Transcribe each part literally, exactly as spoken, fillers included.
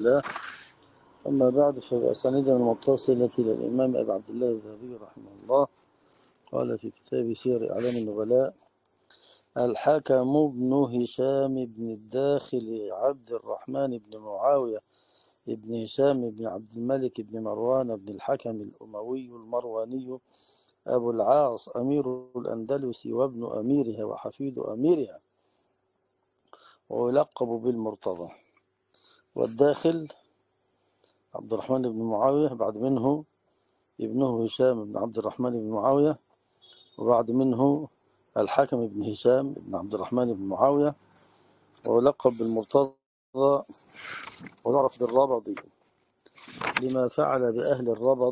الله. أما بعد، فبأسانيدنا المتصلة إلى الإمام أبي عبد الله الذهبي رحمه الله قال في كتاب سير أعلام النبلاء: الحكم بن هشام بن الداخل عبد الرحمن بن معاوية بن هشام بن عبد الملك بن مروان بن الحكم الأموي المرواني أبو العاص أمير الأندلس وابن أميرها وحفيد أميرها، ويلقب بالمرتضى. والداخل عبد الرحمن بن معاوية، بعد منه ابنه هشام بن عبد الرحمن بن معاوية، وبعد منه الحكم بن هشام بن عبد الرحمن بن معاوية، ويلقب بالمرتضى ويعرف بالربض لما فعل بأهل الربض.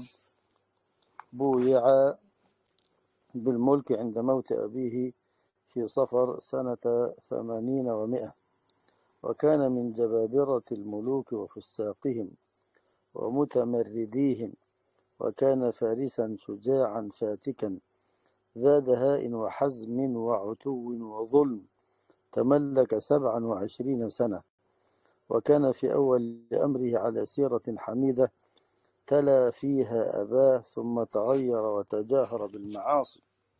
بويع بالملك عند موت أبيه في صفر سنة ثمانين ومائة، وكان من جبابرة الملوك وفساقهم ومتمرديهم، وكان فارسا شجاعا فاتكا ذا دهاء وحزم وعتو وظلم، تملك سبعا وعشرين سنة، وكان في أول أمره على سيرة حميدة تلا فيها أباه، ثم تغير وتجاهر بالمعاصي.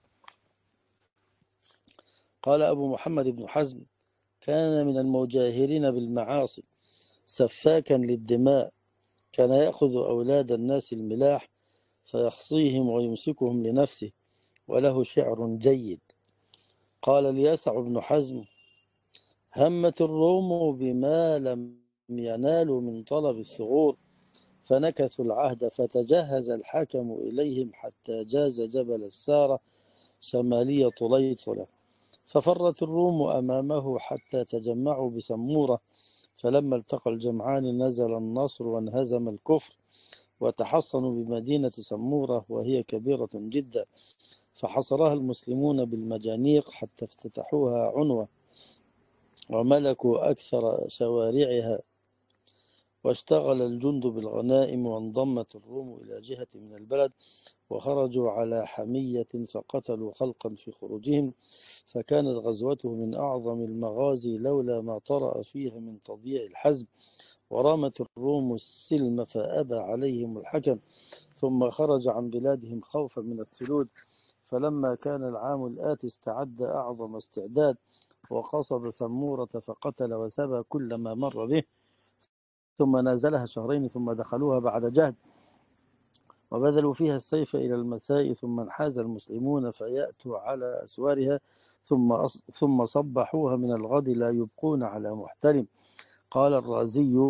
قال أبو محمد بن حزم: كان من المجاهرين بالمعاصي سفاكا للدماء، كان يأخذ أولاد الناس الملاح فيخصيهم ويمسكهم لنفسه، وله شعر جيد. قال الياسع بن حزم: همت الروم بما لم ينالوا من طلب الثغور، فنكثوا العهد، فتجهز الحكم إليهم حتى جاز جبل السارة شمالية طليطلة، ففرت الروم أمامه حتى تجمعوا بسمورة، فلما التقى الجمعان نزل النصر وانهزم الكفر، وتحصنوا بمدينة سمورة وهي كبيرة جدا، فحصرها المسلمون بالمجانيق حتى افتتحوها عنوة وملكوا أكثر شوارعها، واشتغل الجند بالغنائم، وانضمت الروم إلى جهة من البلد، وخرجوا على حمية فقتلوا خلقا في خروجهم، فكانت غزوته من أعظم المغازي لولا ما طرأ فيها من تضييع الحزم. ورامت الروم السلم فأبى عليهم الحكم، ثم خرج عن بلادهم خوفا من الثلوج، فلما كان العام الآتي استعد أعظم استعداد، وقصد سمورة فقتل وسبى كل ما مر به، ثم نازلها شهرين، ثم دخلوها بعد جهد وبذلوا فيها السيف إلى المساء، ثم انحاز المسلمون فيأتوا على أسوارها، ثم ثم صبحوها من الغد لا يبقون على محترم. قال الرازي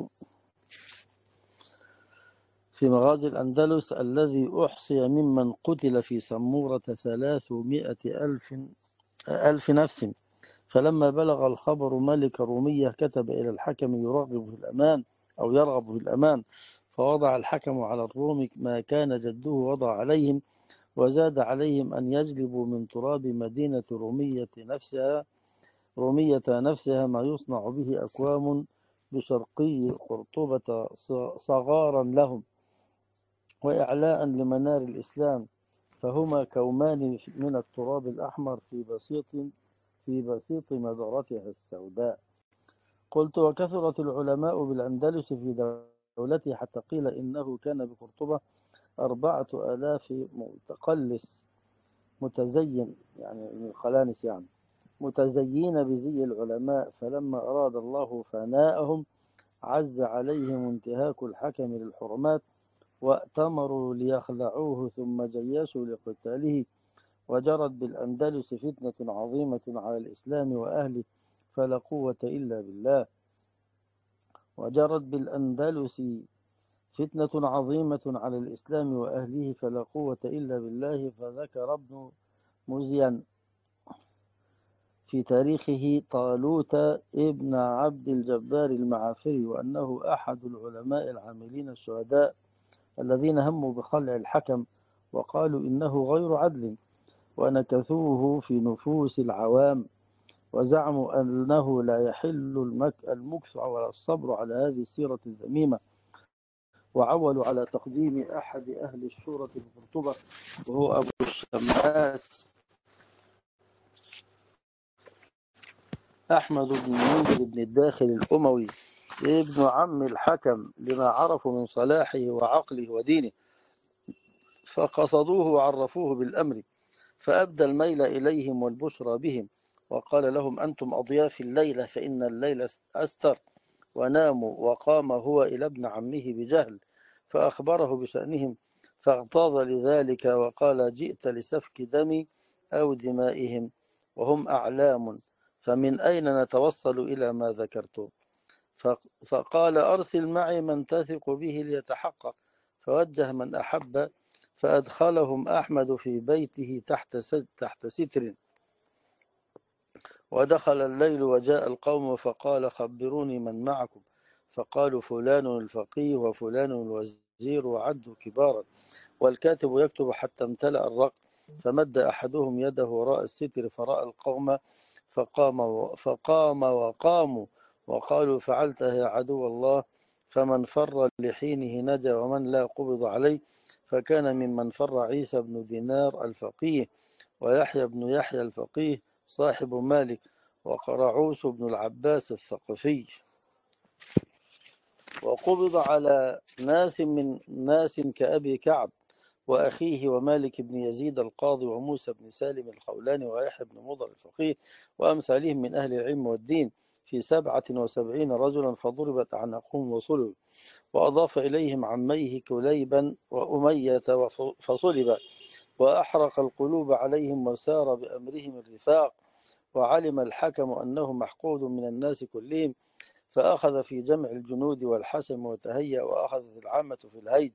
في مغازي الأندلس: الذي أحصي ممن قتل في سمورة ثلاثمائة ألف, ألف نفس، فلما بلغ الخبر ملك رومية كتب إلى الحكم يرغب في الأمان أو يرغب في الأمان، فوضع الحكم على الروم ما كان جده وضع عليهم، وزاد عليهم أن يجلبوا من تراب مدينة رومية نفسها رومية نفسها ما يصنع به أكوام بشرقي قرطبة صغارا لهم، وإعلاء لمنار الإسلام، فهما كومان من التراب الأحمر في بسيط في بسيط مدرتها السوداء. قلت: وكثرت العلماء بالأندلس في دولته، حتى قيل إنه كان بقرطبة أربعة آلاف متقلس متزين، يعني من الخلانس، يعني متزيين بزي العلماء، فلما أراد الله فناءهم عز عليهم انتهاك الحكم للحرمات، وأتمروا ليخلعوه، ثم جيشوا لقتاله، وجرت بالأندلس فتنة عظيمة على الإسلام وأهله، فلا قوة إلا بالله. وجرت بالأندلس فتنة عظيمة على الإسلام وأهله، فلا قوة إلا بالله. فذكر ابن مزين في تاريخه طالوت ابن عبد الجبار المعافري، وأنه أحد العلماء العاملين الشهداء الذين هموا بخلع الحكم، وقالوا إنه غير عدل، ونكثوه في نفوس العوام، وزعموا أنه لا يحل المكث ولا الصبر على هذه السيرة الذميمة، وعولوا على تقديم أحد أهل الشورى في قرطبة، وهو أبو الشماس أحمد بن منذر بن الداخل الأموي، ابن عم الحكم لما عرفوا من صلاحه وعقله ودينه، فقصدوه وعرفوه بالأمر، فأبدى الميل إليهم والبشرى بهم، وقال لهم أنتم أضياف الليلة فإن الليل أستر، وناموا. وقام هو إلى ابن عمه بجهل فأخبره بشأنهم، فاغتاظ لذلك وقال جئت لسفك دمي أو دمائهم وهم أعلام، فمن أين نتوصل إلى ما ذكرتم؟ فقال أرسل معي من تثق به ليتحقق، فوجه من أحب، فأدخلهم أحمد في بيته تحت تحت ستر، ودخل الليل وجاء القوم فقال خبروني من معكم، فقالوا فلان الفقيه وفلان الوزير وعدوا كبارا، والكاتب يكتب حتى امتلأ الرق، فمد أحدهم يده وراء الستر فرأى القوم فقام فقام وقاموا وقالوا فعلتها يا عدو الله، فمن فر لحينه نجا ومن لا قبض عليه، فكان ممن فر عيسى بن دينار الفقيه، ويحيى بن يحيى الفقيه صاحب مالك، وقرعوس بن العباس الثقفي. وقبض على ناس من ناس كأبي كعب وأخيه ومالك بن يزيد القاضي وموسى بن سالم الخولاني ويحيى بن مضر الفقيه وأمثالهم من أهل العلم والدين في سبعة وسبعين رجلا، فضربت أعناقهم وصلوا، وأضاف إليهم عميه كليبا وأمية فصلب، وأحرق القلوب عليهم وسار بأمرهم الرفاق، وعلم الحكم أنه محقود من الناس كلهم، فأخذ في جمع الجنود والحسم وتهيأ، وأخذت العامة في الهيج،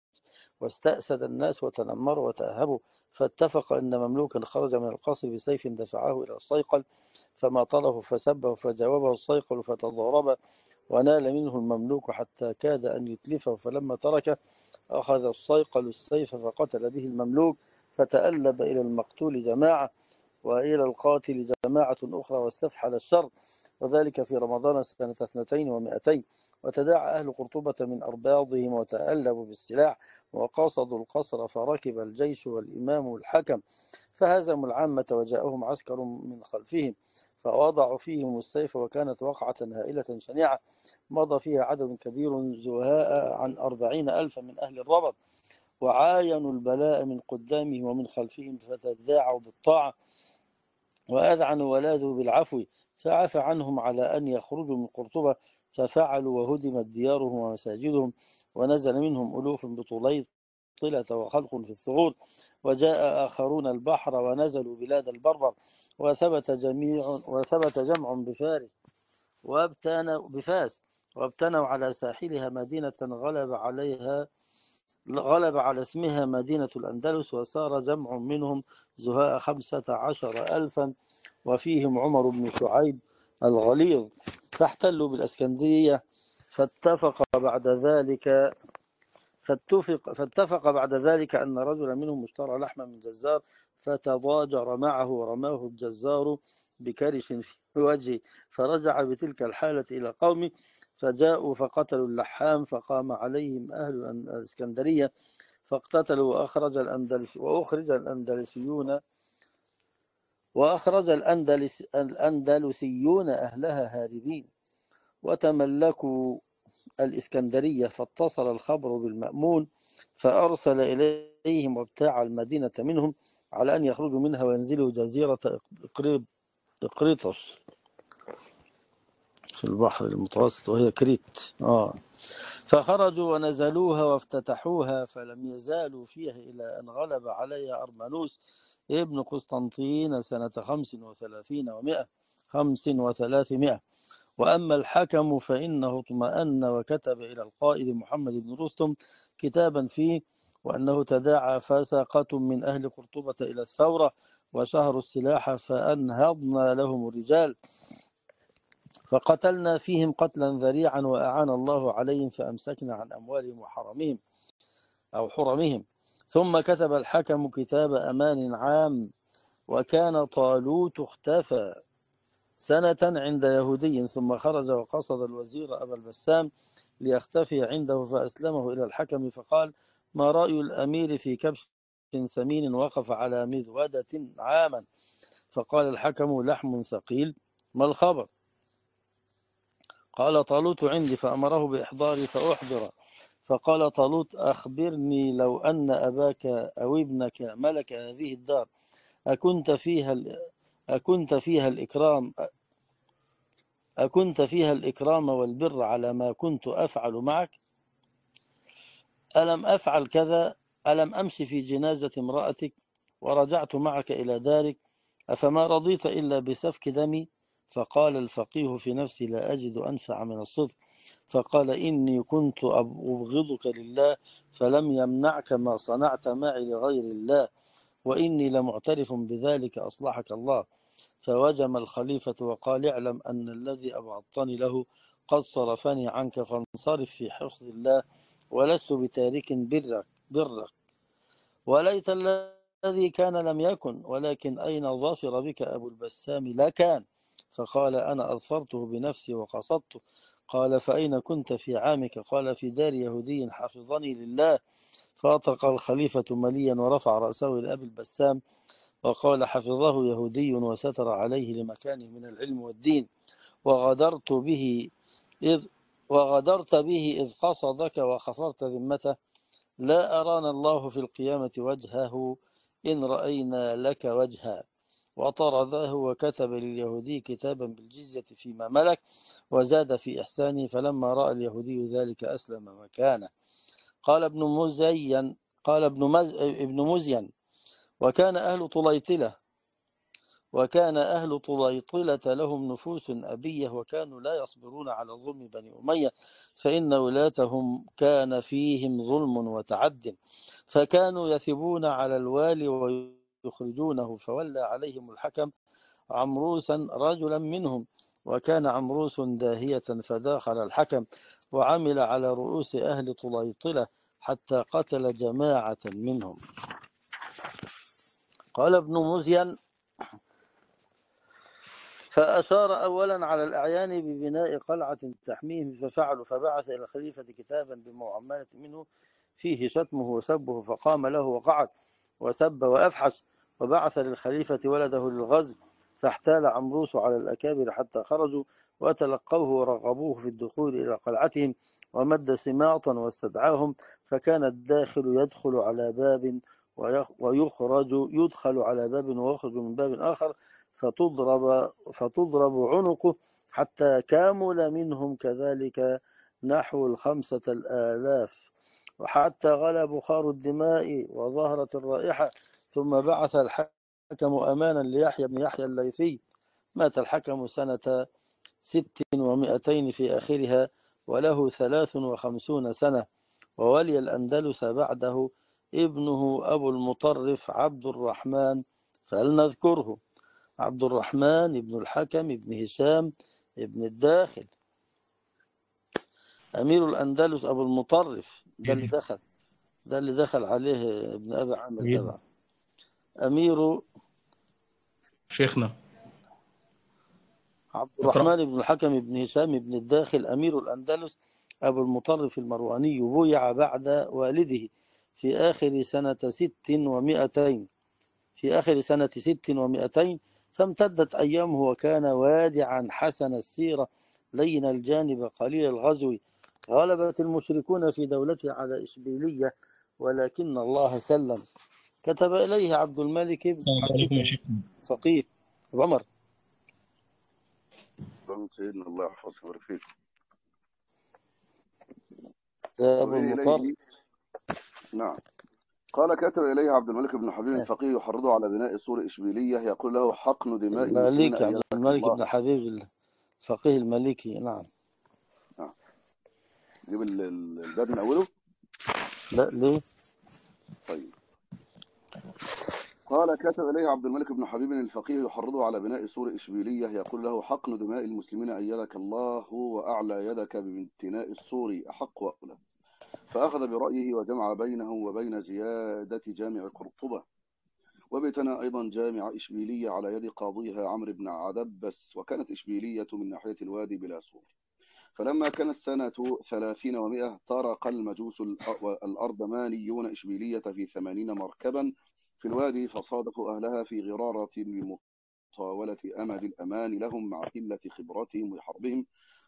واستأسد الناس وتنمروا وتأهبوا، فاتفق أن مملوكا خرج من القصر بسيف دفعه إلى الصيقل، فماطله فسبه فجاوبه الصيقل فتضارب، ونال منه المملوك حتى كاد أن يتلفه، فلما تركه أخذ الصيقل السيف فقتل به المملوك، فتألب إلى المقتول جماعة وإلى القاتل جماعة أخرى، واستفحل الشر، وذلك في رمضان سنة اثنتين ومائتين. وتداعى أهل قرطبة من أرباضهم وتألبوا بالسلاح وقصدوا القصر، فركب الجيش والإمام الحكم فهزموا العامة، وجاءهم عسكر من خلفهم فوضعوا فيهم السيف، وكانت وقعة هائلة شنيعة مضى فيها عدد كبير زهاء عن أربعين ألف من أهل الربط، وعاينوا البلاء من قدامهم ومن خلفهم، فتداعوا بالطاعة وأذعنوا ولاذوا بالعفو، فعفى عنهم على أن يخرجوا من قرطبة، ففعلوا وهدمت ديارهم ومساجدهم، ونزل منهم ألوف بطليطلة وخلق في الثغور، وجاء آخرون البحر ونزلوا بلاد البربر، وثبت جميع وثبت جمع بفارس وابتنوا بفاس وابتنوا على ساحلها مدينة غلب عليها غلب على اسمها مدينة الأندلس، وصار جمع منهم زهاء خمسة عشر ألفا، وفيهم عمر بن شعيب الغليظ، فاحتلوا بالأسكندرية. فاتفق بعد ذلك فاتفق, فاتفق بعد ذلك أن رجلا منهم اشترى لحما من جزار، فتضاجر معه ورماه الجزار بكرش في وجهه، فرجع بتلك الحالة إلى قومه، فجاءوا فقتلوا اللحام، فقام عليهم أهل الإسكندرية فاقتتلوا، وأخرج الأندلس وأخرج الأندلسيون وأخرج الأندلس الأندلسيون أهلها هاربين، وتملكوا الإسكندرية، فاتصل الخبر بالمأمون فأرسل إليهم وابتاع المدينة منهم على أن يخرجوا منها وينزلوا جزيرة إقريطس في البحر المتوسط وهي كريت. آه. فخرجوا ونزلوها وافتتحوها، فلم يزالوا فيها إلى أن غلب عليها أرمانوس ابن قسطنطين سنة خمس وثلاثين ومائة خمس وثلاثمائة. وأما الحكم فإنه اطمأن وكتب إلى القائد محمد بن رستم كتابا فيه وأنه تداعى فساقة من أهل قرطبة إلى الثورة وشهروا السلاح، فأنهضنا لهم الرجال، فقتلنا فيهم قتلا ذريعا، وأعان الله عليهم فأمسكنا عن أموالهم وحرمهم أو حرمهم. ثم كتب الحكم كتاب أمان عام، وكان طالوت اختفى سنة عند يهودي، ثم خرج وقصد الوزير أبا البسام ليختفي عنده، فأسلمه إلى الحكم فقال ما رأي الأمير في كبش سمين وقف على مذودة عاما؟ فقال الحكم لحم ثقيل، ما الخبر؟ قال طالوت عندي، فأمره بإحضاري فأحضر. فقال طالوت أخبرني، لو أن أباك أو ابنك ملك هذه الدار أكنت فيها أكنت فيها الإكرام أكنت فيها الإكرام والبر على ما كنت أفعل معك؟ ألم أفعل كذا؟ ألم أمشي في جنازة امرأتك ورجعت معك إلى دارك؟ أفما رضيت إلا بسفك دمي؟ فقال الفقيه في نفسي لا أجد أنفع من الصدق. فقال إني كنت أبغضك لله فلم يمنعك ما صنعت معي لغير الله، وإني لمعترف بذلك أصلحك الله. فوجم الخليفة وقال اعلم أن الذي أبغضتني له قد صرفني عنك، فانصرف في حفظ الله، ولست بتارك برك برك وليت الذي كان لم يكن، ولكن أين ظفر بك أبو البسام لا كان. فقال أنا أظفرته بنفسي وقصدته. قال فأين كنت في عامك؟ قال في دار يهودي حفظني لله. فأطرق الخليفة مليا ورفع رأسه لأبي البسام وقال حفظه يهودي وستر عليه لمكانه من العلم والدين، وغدرت به إذ وغدرت به إذ قصدك وخفرت ذمته. لا أرانا الله في القيامة وجهه إن رأينا لك وجها. وطرده وكتب لليهودي كتابا بالجزية فيما ملك، وزاد في إحسانه. فلما رأى اليهودي ذلك أسلم مكانه. قال ابن مزين قال ابن, مز... ابن مزين وكان أهل طليطلة وكان أهل طليطلة لهم نفوس أبية، وكانوا لا يصبرون على ظلم بني أمية، فإن ولاتهم كان فيهم ظلم وتعد، فكانوا يثبون على الوالي ويخرجونه. فولى عليهم الحكم عمروسا رجلا منهم، وكان عمروس داهية، فداخل الحكم وعمل على رؤوس أهل طليطلة حتى قتل جماعة منهم. قال ابن مزين فأشار أولا على الأعيان ببناء قلعة تحميهم، ففعلوا. فبعث إلى الخليفة كتابا بمعاملة منه فيه شتمه وسبه، فقام له وقعد وسب وأفحش. وبعث للخليفة ولده للغزو، فاحتال عمروس على الأكابر حتى خرجوا وتلقوه ورغبوه في الدخول إلى قلعتهم، ومد سماطا واستدعاهم. فكان الداخل يدخل على باب ويخرج يدخل على باب ويخرج من باب آخر، فتضرب, فتضرب عنقه حتى كامل منهم، كذلك نحو الخمسة الآلاف، وحتى غلى بخار الدماء وظهرت الرائحة. ثم بعث الحكم أمانا ليحيى بن يحيى الليثي. مات الحكم سنة ست ومائتين في آخرها، وله ثلاث وخمسون سنة. وولي الأندلس بعده ابنه أبو المطرف عبد الرحمن، فلنذكره. عبد الرحمن ابن الحكم ابن هشام ابن الداخل أمير الأندلس أبو المطرف، ده اللي دخل ده اللي دخل عليه ابن أبي عامر تبع أمير شيخنا عبد الرحمن بن الحكم ابن هشام ابن الداخل أمير الأندلس أبو المطرف المرواني، بويع بعد والده في آخر سنة ست ومائتين في آخر سنة ست ومائتين فامتدت أيامه، وكان وادعا حسن السيرة لين الجانب قليل الغزو. غلبت المشركون في دولته على إشبيلية، ولكن الله سلم. كتب إليه عبد الملك بن حبيب فقيه أبو عمر. سيدنا الله يحفظك ويبارك فيك. أبو المطر. نعم. قال كتب إليه عبد الملك بن حبيب الفقيه يحرضه على بناء سور إشبيلية، يقول له حقن دماء المسلمين المالكي عبد الملك بن حبيب الفقيه المالكي. نعم. نعم. جيب الباب من أوله. لا ليه؟ طيب. قال كتب إليه عبد الملك بن حبيب الفقيه يحرضه على بناء سور إشبيلية، يقول له حقن دماء المسلمين أيدك الله وأعلى يدك بامتناء السور أحق وأولى. فأخذ برأيه وجمع بينه وبين زيادة جامع قرطبة، وبيتنا أيضا جامع إشبيلية على يد قاضيها عمرو بن عدبس. وكانت إشبيلية من ناحية الوادي بلا سور. فلما كانت سنة ثلاثين ومائة طرق المجوس الأردمانيون إشبيلية في ثمانين مركبا في الوادي، فصادفوا أهلها في غرارة لمطاولة أمد الأمان لهم مع قلة خبرتهم وحربهم،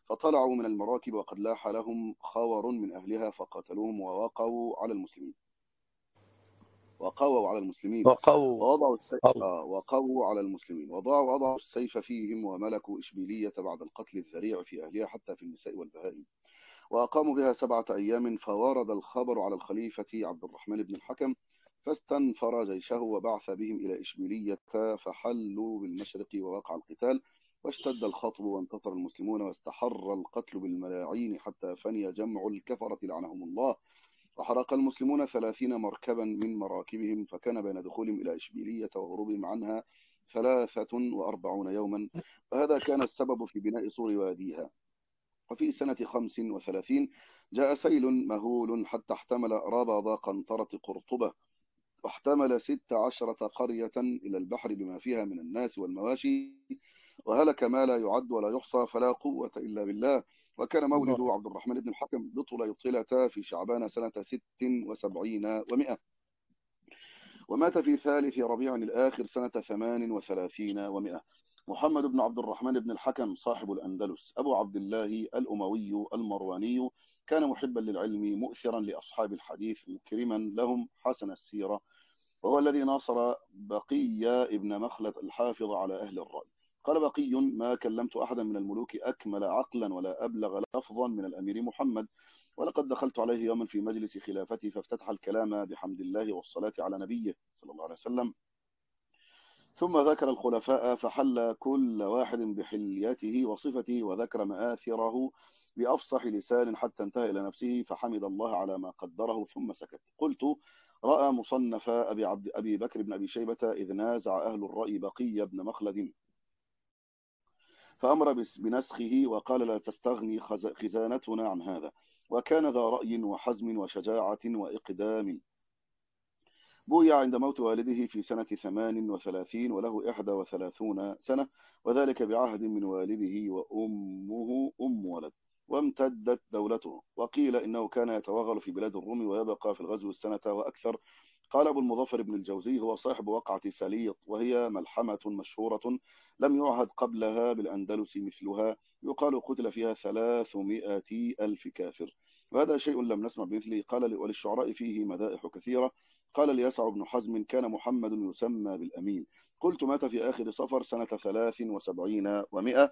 فطلعوا من المراكب وقد لاح لهم خور من أهلها فقاتلوهم ووقعوا على المسلمين وقووا على المسلمين وقووا ووضعوا السيف قووا آه وقووا على المسلمين وضعوا وضعوا السيف فيهم وملكوا إشبيلية بعد القتل الذريع في أهلها حتى في النساء والبهائم، وأقاموا بها سبعة أيام. فورد الخبر على الخليفة عبد الرحمن بن الحكم فاستنفر جيشه وبعث بهم إلى إشبيلية، فحلوا بالمشرق ووقع القتال واشتد الخطب وانتصر المسلمون واستحر القتل بالملاعين حتى فني جمع الكفرة لعنهم الله، وحرق المسلمون ثلاثين مركبا من مراكبهم، فكان بين دخولهم إلى إشبيلية وهروبهم عنها ثلاثة وأربعون يوما، وهذا كان السبب في بناء سور واديها. وفي سنة خمس وثلاثين جاء سيل مهول حتى احتمل ربض قنطرة قرطبة، واحتمل ست عشرة قرية إلى البحر بما فيها من الناس والمواشي، وهلك ما لا يعد ولا يحصى، فلا قوة إلا بالله. وكان مولد الله. عبد الرحمن بن الحكم بطليطلة في شعبان سنة ست وسبعين ومئة، ومات في ثالث ربيع الآخر سنة ثمان وثلاثين ومئة. محمد بن عبد الرحمن بن الحكم صاحب الأندلس أبو عبد الله الأموي المرواني، كان محبا للعلم مؤثرا لأصحاب الحديث مكرما لهم حسن السيرة، وهو الذي ناصر بقي ابن مخلد الحافظ على أهل الرأي. قال بقي: ما كلمت أحدا من الملوك أكمل عقلا ولا أبلغ لفظا من الأمير محمد، ولقد دخلت عليه يوما في مجلس خلافته فافتتح الكلام بحمد الله والصلاة على نبيه صلى الله عليه وسلم، ثم ذكر الخلفاء فحل كل واحد بحليته وصفته وذكر مآثره بأفصح لسان حتى انتهى إلى نفسه فحمد الله على ما قدره ثم سكت. قلت: رأى مصنف أبي, عبد أبي بكر بن أبي شيبة إذ نازع أهل الرأي بقي بن مخلد فأمر بنسخه وقال: لا تستغني خزانتنا عن هذا. وكان ذا رأي وحزم وشجاعة وإقدام. بويع عند موت والده في سنة ثمان وثلاثين وله إحدى وثلاثون سنة، وذلك بعهد من والده وأمه أم ولد، وامتدت دولته. وقيل إنه كان يتوغل في بلاد الروم ويبقى في الغزو السنة وأكثر. قال أبو المظفر بن الجوزي: هو صاحب وقعة سليط، وهي ملحمة مشهورة لم يعهد قبلها بالأندلس مثلها، يقال قتل فيها ثلاثمائة ألف كافر، وهذا شيء لم نسمع بمثله. قال: وللشعراء فيه مدائح كثيرة. قال اليسع بن حزم: كان محمد يسمى بالأمين. قلت: مات في آخر صفر سنة ثلاث وسبعين ومئة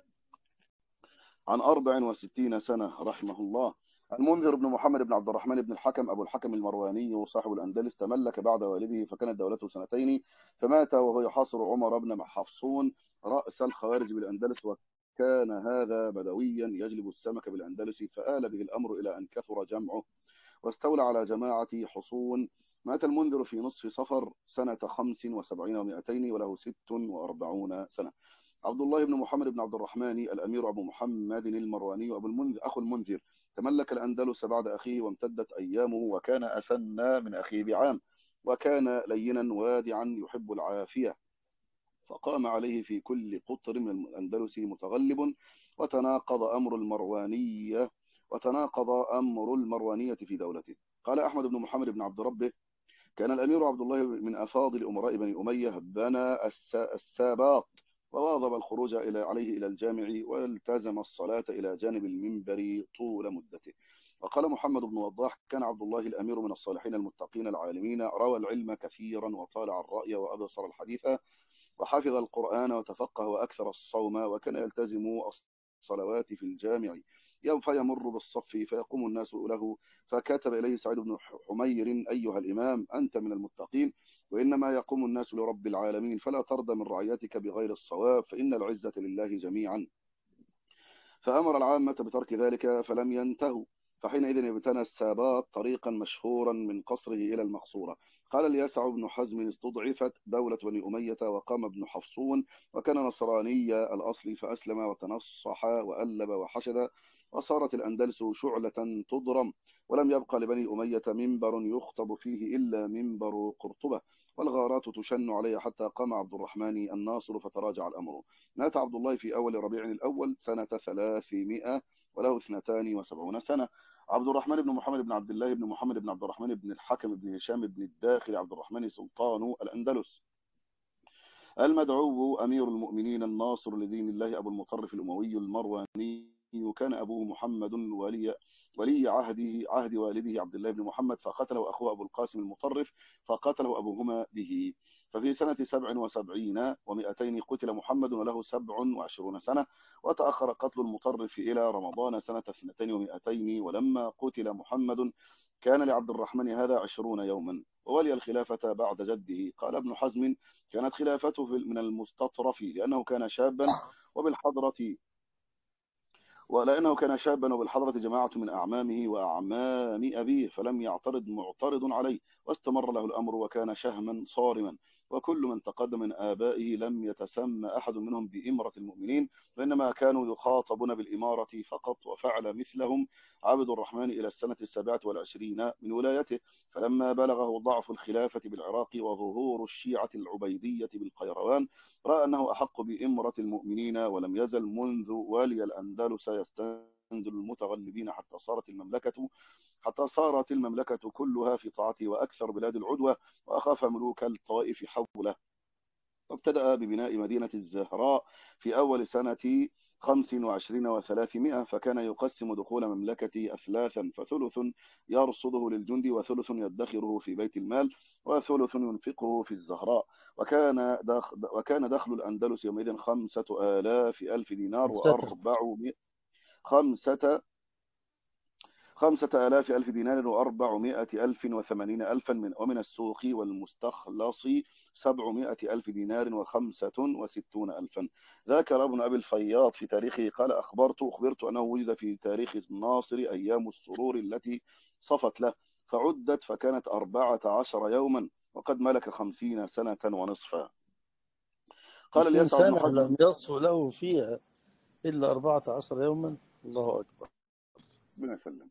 عن أربع وستين سنة رحمه الله. المنذر بن محمد بن عبد الرحمن بن الحكم أبو الحكم المرواني صاحب الأندلس تملك بعد والده فكانت دولته سنتين، فمات وهو يحاصر عمر بن حفصون رأس الخوارج بالأندلس، وكان هذا بدويا يجلب السمك بالأندلس، فآل به الأمر إلى أن كثر جمعه واستولى على جماعة حصون. مات المنذر في نصف صفر سنة خمس وسبعين ومائتين وله ست وأربعون سنة. عبد الله بن محمد بن عبد الرحمن الأمير أبو محمد المرواني أبو المنذر أخو المنذر تملك الأندلس بعد أخيه وامتدت أيامه، وكان أسنى من أخيه بعام، وكان لينا وادعا يحب العافية، فقام عليه في كل قطر من الأندلس متغلب، وتناقض أمر المروانية وتناقض أمر المروانية في دولته. قال أحمد بن محمد بن عبد ربه: كان الأمير عبد الله من أفاضل أمراء بني أمية، بنى الساباط وواظب الخروج إلى عليه إلى الجامع، والتزم الصلاة إلى جانب المنبر طول مدته. وقال محمد بن وضاح: كان عبد الله الأمير من الصالحين المتقين العالمين، روى العلم كثيرا وطالع الرأي وأبصر الحديث وحفظ القرآن وتفقه وأكثر الصوم، وكان يلتزم الصلوات في الجامع، فيمر بالصف فيقوم الناس له، فكتب إليه سعيد بن حمير: أيها الإمام، أنت من المتقين، وإنما يقوم الناس لرب العالمين، فلا ترضى من رعيتك بغير الصواب، فإن العزة لله جميعا. فأمر العامة بترك ذلك فلم ينتهوا، فحينئذ ابتنى الساباط طريقا مشهورا من قصره إلى المقصورة. قال اليسع بن حزم: استضعفت دولة بني أمية وقام ابن حفصون، وكان نصراني الأصل، فأسلم وتنصح وألب وحشد، وصارت الأندلس شعلة تضرم، ولم يبقى لبني أمية منبر يخطب فيه إلا منبر قرطبة، والغارات تشن عليه حتى قام عبد الرحمن الناصر فتراجع الأمر. مات عبد الله في أول ربيع الأول سنة ثلاثمائة وله اثنتان وسبعون سنة. عبد الرحمن بن محمد بن عبد الله بن محمد بن عبد الرحمن بن الحكم بن هشام بن الداخل عبد الرحمن سلطان الأندلس المدعو أمير المؤمنين الناصر لدين الله أبو المطرف الأموي المرواني وكان أبوه محمد ولي ولي عهده عهد والده عبد الله بن محمد، فقتله أخوه أبو القاسم المطرف فقتله أبوهما به. ففي سنة سبع وسبعين ومئتين قتل محمد وله سبع وعشرون سنة، وتأخر قتل المطرف إلى رمضان سنة اثنتين ومئتين، ولما قتل محمد كان لعبد الرحمن هذا عشرون يوما، وولي الخلافة بعد جده. قال ابن حزم: كانت خلافته من المستطرف لأنه كان شابا وبالحضرة ولأنه كان شابا وبالحضرة جماعة من أعمامه وأعمام أبيه، فلم يعترض معترض عليه، واستمر له الأمر، وكان شهما صارما. وكل من تقدم من آبائه لم يتسمى أحد منهم بإمرة المؤمنين، وإنما كانوا يخاطبون بالإمارة فقط. وفعل مثلهم عبد الرحمن إلى السنة السابعة والعشرين من ولايته، فلما بلغه ضعف الخلافة بالعراق وظهور الشيعة العبيدية بالقيروان، رأى أنه أحق بإمرة المؤمنين، ولم يزل منذ والي الأندلس يستنزل المتغلبين حتى صارت المملكة حتى صارت المملكة كلها في طاعته، وأكثر بلاد العدوى، وأخاف ملوك الطوائف حوله. وابتدأ ببناء مدينة الزهراء في أول سنة خمس وعشرين وثلاثمائة، فكان يقسم دخول مملكته أثلاثا، فثلث يرصده للجند، وثلث يدخره في بيت المال، وثلث ينفقه في الزهراء. وكان دخل, وكان دخل الأندلس يومئذ خمسة آلاف ألف دينار وأربعمائة خمسة خمسة آلاف ألف دينار وأربعمائة ألف وثمانين ألفا من ومن السوق والمستخلص سبعمائة ألف دينار وخمسة وستون ألفا. ذكر ابن أبي الفياض في تاريخه قال: أخبرت أخبرت أنه وجد في تاريخ الناصر أيام السرور التي صفت له، فعدت فكانت أربعة عشر يوما، وقد ملك خمسين سنة ونصفا. قال خمسين اليسع بن سنة حزم: لم يصفو له فيها إلا أربعة عشر يوما. الله أكبر. ربنا يسلم.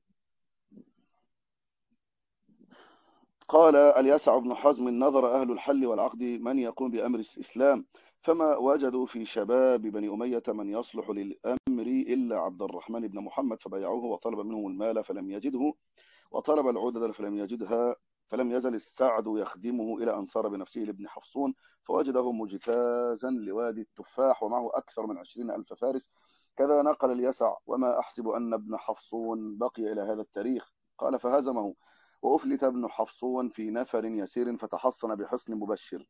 قال اليسع بن حزم: نظر أهل الحل والعقد من يقوم بأمر الإسلام، فما وجدوا في شباب بني أمية من يصلح للأمر إلا عبد الرحمن بن محمد، فبايعوه وطلب منهم المال فلم يجده، وطلب العدد فلم يجدها، فلم يزل السعد يخدمه إلى أن صار بنفسه لابن حفصون، فوجده مجتازا لوادي التفاح ومعه أكثر من عشرين ألف فارس. كذا نقل اليسع: وما أحسب أن ابن حفصون بقي إلى هذا التاريخ. قال: فهزمه، وأفلت ابن حفصون في نفر يسير، فتحصن بحصن مبشر.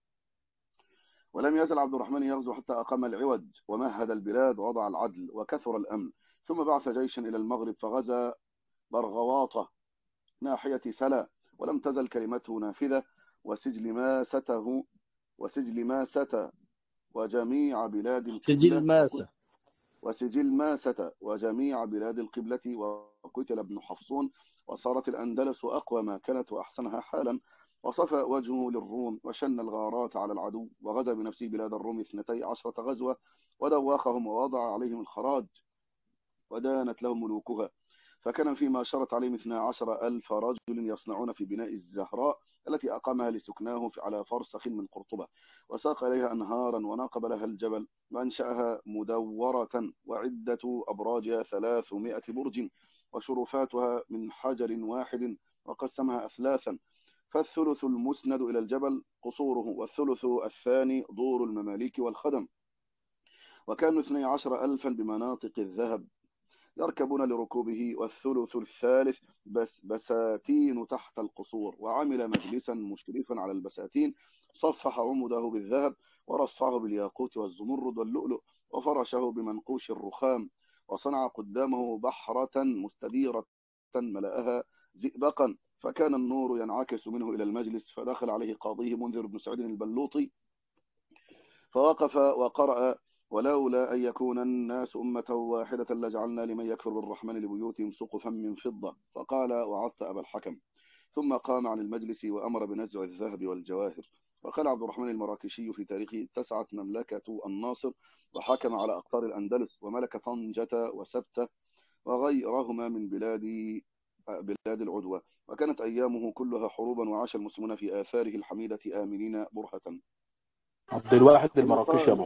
ولم يزل عبد الرحمن يغزو حتى أقام العوج ومهد البلاد ووضع العدل وكثر الأمن، ثم بعث جيشا إلى المغرب فغزا برغواطة ناحية سلا، ولم تزل كلمته نافذة، وسجل ماسته وسجل ماسة وجميع بلاد سجل القبلة ماسة وسجل ماسة وجميع بلاد القبلة، وقتل ابن حفصون، وصارت الأندلس أقوى ما كانت وأحسنها حالا، وصفى وجهه للروم، وشن الغارات على العدو، وغزا بنفسه بلاد الروم اثنتي عشرة غزوة، ودوخهم ووضع عليهم الخراج، ودانت لهم ملوكها. فكان فيما شرت عليهم اثنا عشر ألف رجل يصنعون في بناء الزهراء التي أقامها لسكناه على فرسخ من قرطبة، وساق إليها أنهارا وناقب لها الجبل، وأنشأها مدورة، وعدة أبراجها ثلاثمائة برج، وشرفاتها من حجر واحد، وقسمها أثلاثا، فالثلث المسند إلى الجبل قصوره، والثلث الثاني دور المماليك والخدم. وكانوا اثني عشر ألفا بمناطق الذهب يركبون لركوبه، والثلث الثالث بس بساتين تحت القصور، وعمل مجلسا مشرفا على البساتين، صفح عمده بالذهب، ورصعه بالياقوت والزمرد واللؤلؤ، وفرشه بمنقوش الرخام، وصنع قدامه بحرة مستديرة ملأها زئبقا، فكان النور ينعكس منه إلى المجلس. فدخل عليه قاضيه منذر بن سعيد البلوطي، فوقف وقرأ: ولولا أن يكون الناس أمة واحدة لجعلنا لمن يكفر بالرحمن لبيوتهم سقفا من فضة. فقال: وعظت أبا الحكم. ثم قام عن المجلس وأمر بنزع الذهب والجواهر. وقال عبد الرحمن المراكشي في تاريخه: اتسعت مملكة الناصر، وحكم على أقطار الأندلس، وملك طنجة وسبتة وغيرهما من بلاد بلاد العدوى، وكانت أيامه كلها حروبا، وعاش المسلمون في آثاره الحميدة آمنين برهة. عبد الواحد ثم المراكشي يا قال: ابو.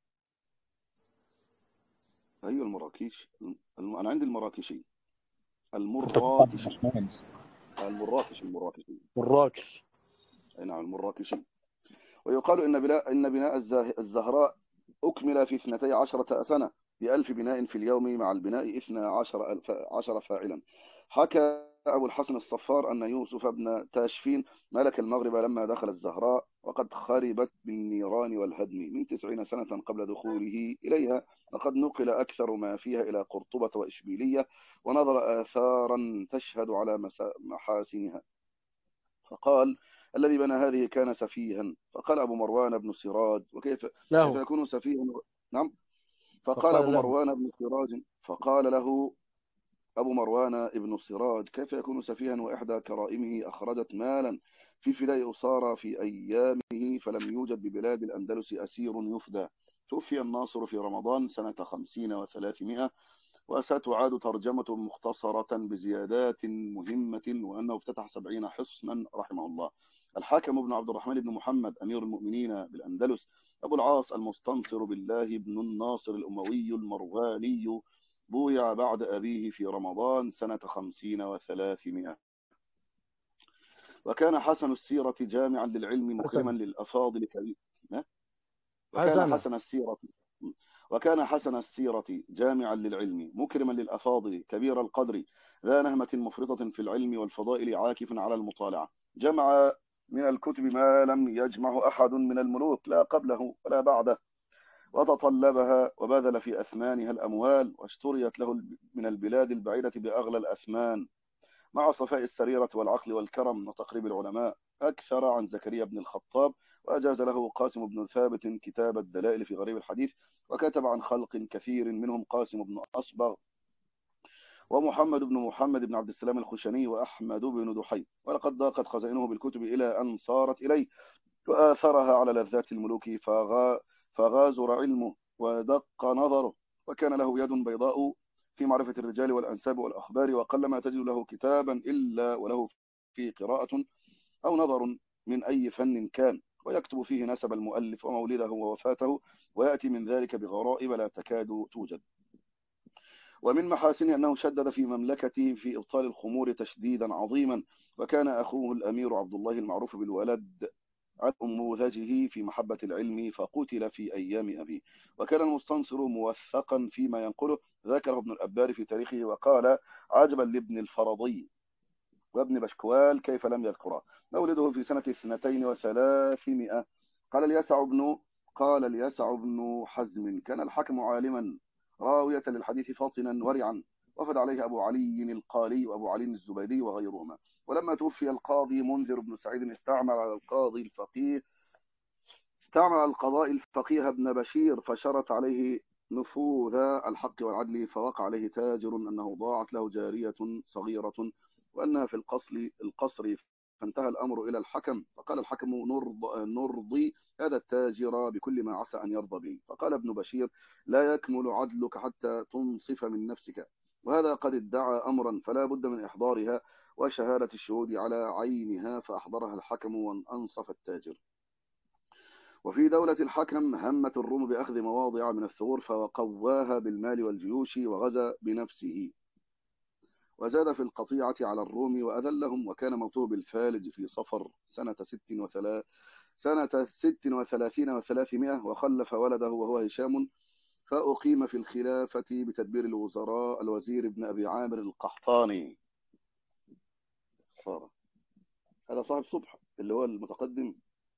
أيوة المراكش، الم... أنا عندي المراكشي انت كنت عبد المراكشي الرحمن. المراكش المراكشي والراكش. أي نعم المراكشي. ويقال إن بناء إن بناء الزه... الزهراء أكمل في اثنتي عشرة سنة، بألف بناء في اليوم مع البناء اثنا عشر, ألف عشر فاعلا. حكى أبو الحسن الصفار أن يوسف بن تاشفين ملك المغرب لما دخل الزهراء وقد خربت بالنيران والهدم من تسعين سنة قبل دخوله إليها، وقد نقل أكثر ما فيها إلى قرطبة وإشبيلية، ونظر آثارا تشهد على مسا- محاسنها، فقال: الذي بنى هذه كان سفيها. فقال أبو مروان بن سراج: وكيف كيف له يكون سفيها؟ نعم. فقال أبو فقال له مروان بن سراج فقال له أبو مروان بن سراج: كيف يكون سفيها وإحدى كرائمه أخرجت مالا في فداء أسارى في أيامه، فلم يوجد ببلاد الأندلس أسير يفدى. توفي الناصر في رمضان سنة خمسين وثلاثمائة، وستعاد ترجمة مختصرة بزيادات مهمة، وأنه افتتح سبعين حصنا رحمه الله. الحاكم بن عبد الرحمن بن محمد أمير المؤمنين بالأندلس، أبو العاص المستنصر بالله بن الناصر الأموي المرواني، بويع بعد أبيه في رمضان سنة خمسين وثلاثمائة. وكان حسن السيرة جامعا للعلم مكرما حسن للأفاضل كبير. وكان حسنة حسن السيرة وكان حسن السيرة جامعا للعلم مكرما للأفاضل كبير القدر، ذا نهمة مفرطة في العلم والفضائل، عاكف على المطالعة، جمع من الكتب ما لم يجمع أحد من الملوك لا قبله ولا بعده، وتطلبها وبذل في أثمانها الأموال، واشتريت له من البلاد البعيدة بأغلى الأثمان، مع صفاء السريرة والعقل والكرم وتقريب العلماء. أكثر عن زكريا بن الخطاب، وأجاز له قاسم بن ثابت كتاب الدلائل في غريب الحديث، وكتب عن خلق كثير منهم قاسم بن أصبغ ومحمد بن محمد بن عبد السلام الخشني وأحمد بن دحي. ولقد ضاقت خزائنه بالكتب إلى أن صارت إليه، وآثرها على لذات الملوك، فغا فغازر علمه ودق نظره، وكان له يد بيضاء في معرفة الرجال والأنساب والأخبار، وقلما تجد له كتابا إلا وله فيه قراءة أو نظر من أي فن كان، ويكتب فيه نسب المؤلف ومولده ووفاته، ويأتي من ذلك بغرائب لا تكاد توجد. ومن محاسنه أنه شدد في مملكته في إبطال الخمور تشديدا عظيما، وكان أخوه الأمير عبد الله المعروف بالولد عن نموذجه في محبة العلم، فقتل في أيام أبيه. وكان المستنصر موثقا فيما ينقله، ذكره ابن الأبار في تاريخه وقال: عجبا لابن الفرضي وابن بشكوال كيف لم يذكره. مولده في سنة اثنتين وثلاثمائة. قال اليسع بن قال اليسع بن حزم: كان الحكم عالما راوية للحديث فاطنا ورعا، وفد عليه أبو علي القالي وأبو علي الزبيدي وغيرهما. ولما توفي القاضي منذر بن سعيد، استعمل على القاضي الفقيه استعمل على القضاء الفقيه ابن بشير، فشرط عليه نفوذ الحق والعدل، فوقع عليه تاجر أنه ضاعت له جارية صغيرة وأنها في القصر القصر فانتهى الأمر إلى الحكم، فقال الحكم: نرض نرضي هذا التاجر بكل ما عسى أن يرضى به. فقال ابن بشير: لا يكمل عدلك حتى تنصف من نفسك، وهذا قد ادعى أمرا فلا بد من إحضارها وشهادة الشهود على عينها. فأحضرها الحكم وأنصف التاجر. وفي دولة الحكم همت الروم بأخذ مواضع من الثغور، فقواها بالمال والجيوش وغزا بنفسه، وزاد في القطيعة على الروم وأذلهم. وكان موته بالفالج في صفر سنة ست وثلاث سنة ست وثلاثين وثلاثمائة، وخلف ولده وهو هشام، فأقيم في الخلافة بتدبير الوزراء الوزير ابن أبي عامر القحطاني. صار هذا صاحب صبح اللي هو المتقدم.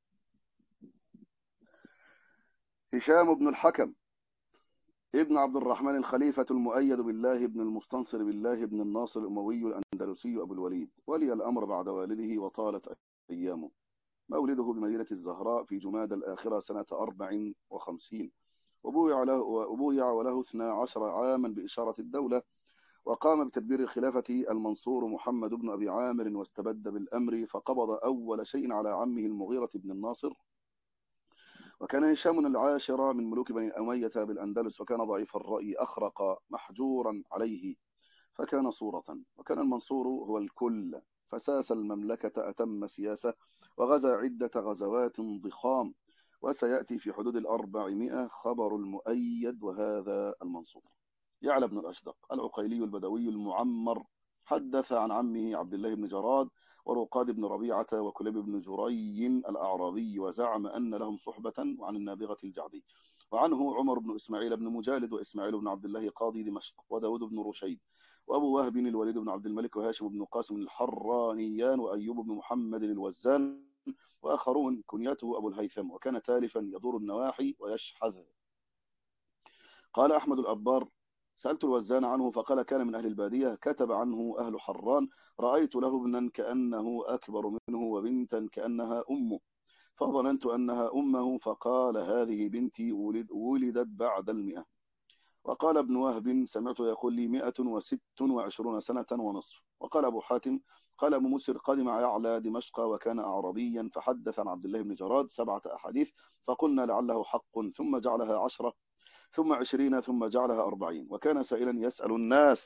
هشام بن الحكم ابن عبد الرحمن الخليفة المؤيد بالله بن المستنصر بالله بن الناصر الأموي الأندلسي أبو الوليد، ولي الأمر بعد والده وطالت أيامه. مولده بمدينة الزهراء في جماد الآخرة سنة أربع وخمسين، وبويع له وبويع وله اثنا عشر عاما بإشارة الدولة، وقام بتدبير الخلافة المنصور محمد بن أبي عامر، واستبد بالأمر، فقبض أول شيء على عمه المغيرة بن الناصر. وكان هشام العاشر من ملوك بني أمية بالأندلس، وكان ضعيف الرأي أخرق محجورا عليه، فكان صورة. وكان المنصور هو الكل، فساس المملكة أتم سياسة، وغزا عدة غزوات ضخام، وسيأتي في حدود الأربعمائة خبر المؤيد. وهذا المنصور. يعلى بن الأشدق العقيلي البدوي المعمر حدث عن عمه عبد الله بن جراد ورقاد بن ربيعة وكليب بن جري الأعرابي، وزعم أن لهم صحبة، وعن النابغة الجعدي. وعنه عمر بن إسماعيل بن مجالد وإسماعيل بن عبد الله قاضي دمشق وداود بن رشيد وأبو وهب الوليد بن عبد الملك وهاشم بن قاسم الحرانيان وأيوب بن محمد الوزان وآخرون كنيته أبو الهيثم وكان تالفا يدور النواحي ويشحذ. قال أحمد الأبار سألت الوزان عنه فقال كان من أهل البادية كتب عنه أهل حران رأيت له ابنا كأنه أكبر منه وبنتا كأنها أمه فظننت أنها أمه فقال هذه بنتي ولد ولدت بعد المئة. وقال ابن وهب سمعت يقول لي مئة وست وعشرون سنة ونصف. وقال أبو حاتم قال أبو مسر قدم يعلى دمشق وكان أعرابيا فحدث عن عبد الله بن جراد سبعة أحاديث فقلنا لعله حق ثم جعلها عشرة ثم عشرين ثم جعلها أربعين وكان سائلا يسأل الناس.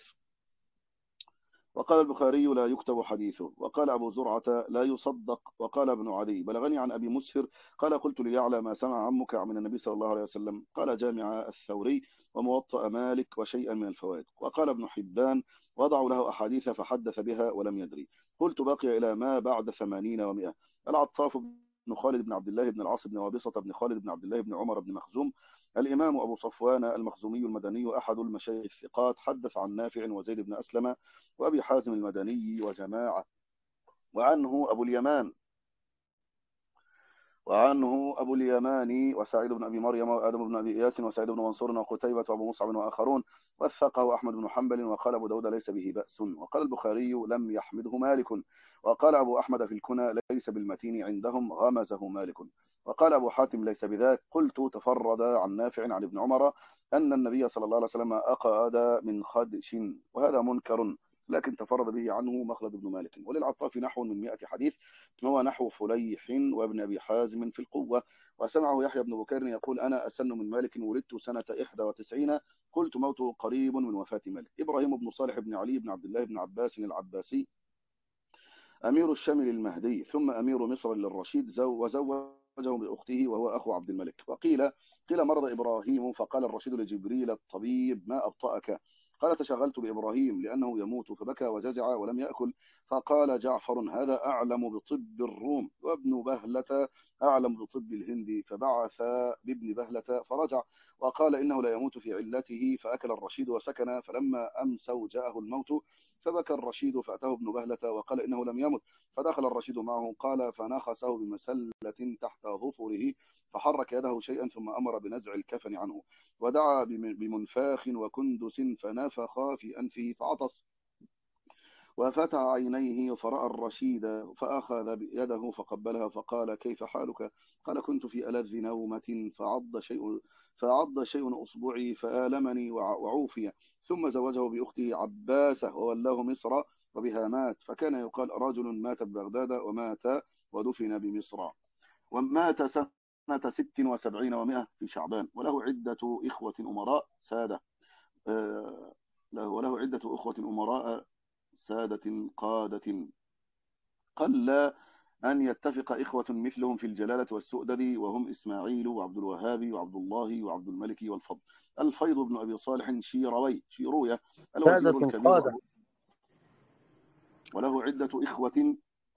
وقال البخاري لا يكتب حديثه. وقال أبو زرعة لا يصدق. وقال ابن عدي بلغني عن أبي مسهر قال قلت ليعلى ما سمع عمك من النبي صلى الله عليه وسلم قال جامع الثوري وموطأ مالك وشيئا من الفوائد. وقال ابن حبان وضعوا له أحاديث فحدث بها ولم يدري. قلت بقي إلى ما بعد ثمانين ومئة. العطاف بن خالد بن عبد الله بن العاص بن وابصة بن خالد بن عبد الله بن عمر بن مخزوم الإمام أبو صفوان المخزومي المدني أحد المشايخ الثقات حدث عن نافع وزيد بن أسلم وأبي حازم المدني وجماعة. وعنه أبو اليمان وعنه أبو اليماني وسعيد بن أبي مريم وآدم بن أبي إياس وسعيد بن منصور وقتيبة وأبو مصعب وآخرون وثقه أحمد بن حنبل. وقال أبو داود ليس به بأس. وقال البخاري لم يحمده مالك. وقال أبو أحمد في الكنى ليس بالمتين عندهم غمزه مالك. وقال أبو حاتم ليس بذاك. قلت تفرد عن نافع عن ابن عمر أن النبي صلى الله عليه وسلم أقعد من خدش وهذا منكر لكن تفرد به عنه مخلد بن مالك. وللعطاف نحو من مئة حديث هو نحو فليح وابن أبي حازم في القوة. وسمعه يحيى بن بكير يقول أنا أسن من مالك ولدت سنة إحدى وتسعين قلت موته قريب من وفاة مالك. إبراهيم بن صالح بن علي بن عبد الله بن عباس العباسي أمير الشام للمهدي ثم أمير مصر للرشيد زو وزوجه بأخته وهو أخو عبد الملك. وقيل قيل مرض إبراهيم فقال الرشيد لجبريل الطبيب ما أبطأك قال تشغلت بإبراهيم لأنه يموت فبكى وجزع ولم يأكل فقال جعفر هذا أعلم بطب الروم وابن بهلة أعلم بطب الهند فبعث بابن بهلة فرجع وقال إنه لا يموت في علته فأكل الرشيد وسكن فلما أمسوا جاءه الموت فبكى الرشيد فأتاه ابن بهلة وقال إنه لم يمت فدخل الرشيد معه قال فنخسه بمسلة تحت ظفره فحرك يده شيئا ثم أمر بنزع الكفن عنه ودعا بمنفاخ وكندس فنفخ في أنفه فعطس وفتح عينيه فرأى الرشيد فأخذ يده فقبلها فقال كيف حالك قال كنت في ألذ نومة فعض شيء فعض شيء أصبعي فآلمني وعوفي ثم زوجه بأخته عباسة وولاه مصر وبها مات فكان يقال رجل مات ببغداد ومات ودفن بمصر ومات سنة ست وسبعين ومائة في شعبان وله عدة إخوة أمراء سادة آه وله عدة أخوة أمراء سادة قادة قل أن يتفق إخوة مثلهم في الجلالة والسؤدد وهم إسماعيل وعبد الوهاب وعبد الله وعبد الملك والفضل. الفيض بن أبي صالح شيروي شيروية الوزير الكبير أبو وله عدة إخوة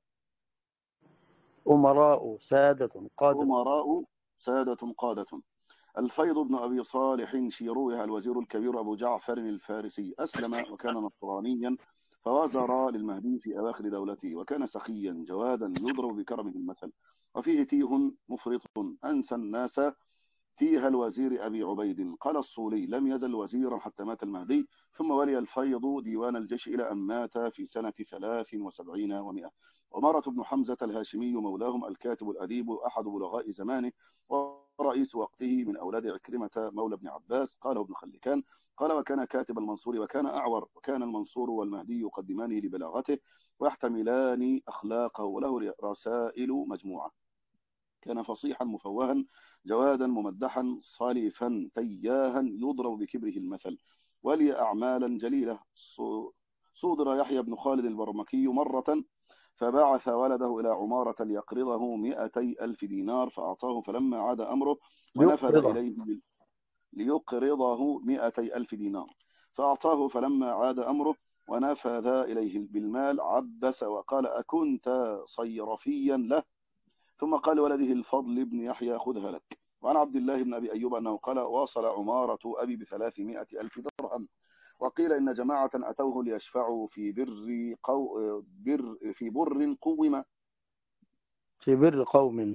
أمراء سادة قادة أمراء سادة قادة. الفيض بن أبي صالح شيروية الوزير الكبير أبو جعفر الفارسي أسلم وكان نصرانيا فوازر للمهدي في أواخر دولته وكان سخيا جوادا يضرب بكرمه المثل وفيه تيه مفرط أنسى الناس تيه الوزير أبي عبيد. قال الصولي لم يزل وزيرا حتى مات المهدي ثم ولي الفيض ديوان الجيش إلى أن مات في سنة ثلاث وسبعين ومئة. ومرة بن حمزة الهاشمي مولاهم الكاتب الأديب أحد بلغاء زمانه ورئيس وقته من أولاد عكرمة مولى ابن عباس قاله ابن خلكان قال وكان كاتب المنصور وكان أعور وكان المنصور والمهدي يقدمانه لبلاغته ويحتملان أخلاقه وله رسائل مجموعة. كان فصيحا مفوها جوادا ممدحا صالفا تياها يضرب بكبره المثل ولي أعمالا جليلة. صودر يحيى بن خالد البرمكي مرة فبعث ولده إلى عمارة ليقرضه مئتي ألف دينار فأعطاه فلما عاد أمره ونفذ إليه ليقرضه مئتي ألف دينار فأعطاه فلما عاد أمره ونفذ إليه بالمال عبس وقال أكنت صيرفيا له ثم قال ولده الفضل بن يحيى خذها لك وعن عبد الله بن أبي أيوب أنه قال واصل عمارة أبي بثلاثمائة ألف درهم. وقيل إن جماعة أتوه ليشفعوا في بر قو بر في بر قوم في بر قوم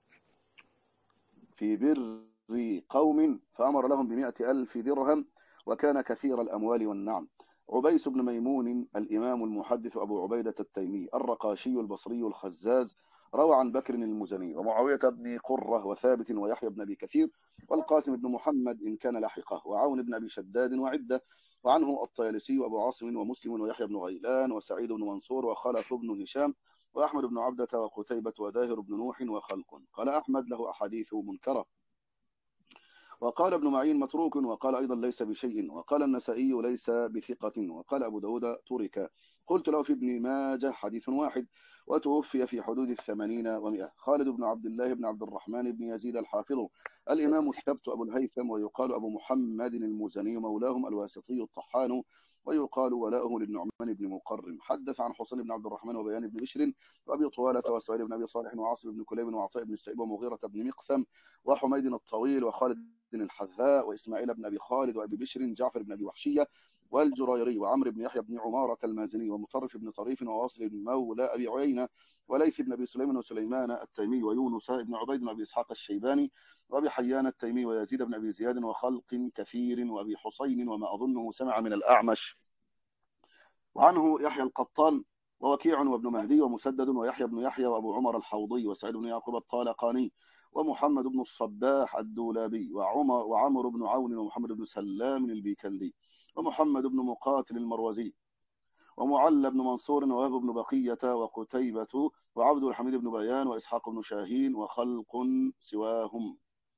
في بر قوم فأمر لهم بمائة ألف درهم، وكان كثير الأموال والنعم. عبيس بن ميمون الإمام المحدث أبو عبيدة التيمي الرقاشي البصري الخزاز روى عن بكر المزني ومعاوية بن قرة وثابت ويحيى بن أبي كثير والقاسم بن محمد إن كان لحقه وعون بن أبي شداد وعدة. وعنه الطيالسي وأبو عاصم ومسلم ويحيى بن غيلان وسعيد بن منصور وخلف بن هشام وأحمد بن عبدة وقتيبة وداهر بن نوح وخلق. قال أحمد له أحاديث منكرة. وقال ابن معين متروك، وقال أيضا ليس بشيء، وقال النسائي ليس بثقة، وقال أبو داود ترك. قلت له في ابن ماجه حديث واحد، وتوفي في حدود الثمانين ومئة. خالد بن عبد الله بن عبد الرحمن بن يزيد الحافظ الإمام الثبت أبو الهيثم، ويقال أبو محمد المزني مولاهم الواسطي الطحان، ويقال ولاؤه للنعمان بن مقرم. حدث عن حسين بن عبد الرحمن وبيان بن بشر وأبي طوالة وسعيد بن أبي صالح وعاصم بن كليب وعطاء بن السائب ومغيرة بن مقسم وحميد الطويل وخالد الحذاء وإسماعيل بن أبي خالد وأبي بشر جعفر بن أبي وحشية والجريري وعمرو بن يحيى بن عمارة المازني ومطرف بن طريف وواصل بن مولى أبي عيينة وليث بن أبي سليمان وسليمان التيمي ويونس بن عبيد بن أبي إسحاق الشيباني وأبي حيان التيمي ويزيد بن أبي زياد وخلق كثير وأبي حسين وما أظنه سمع من الأعمش. وعنه يحيى القطان ووكيع وابن مهدي ومسدد ويحيى بن يحيى وأبو عمر الحوضي وسعيد بن يعقوب الطالقاني ومحمد بن الصباح الدولابي وعمر وعمر بن عون ومحمد بن سلام البيكندي ومحمد بن مقاتل المروزي ومعل بن منصور ووهب بن بقية وقتيبة وعبد الحميد بن بيان وإسحاق بن شاهين وخلق سواهم.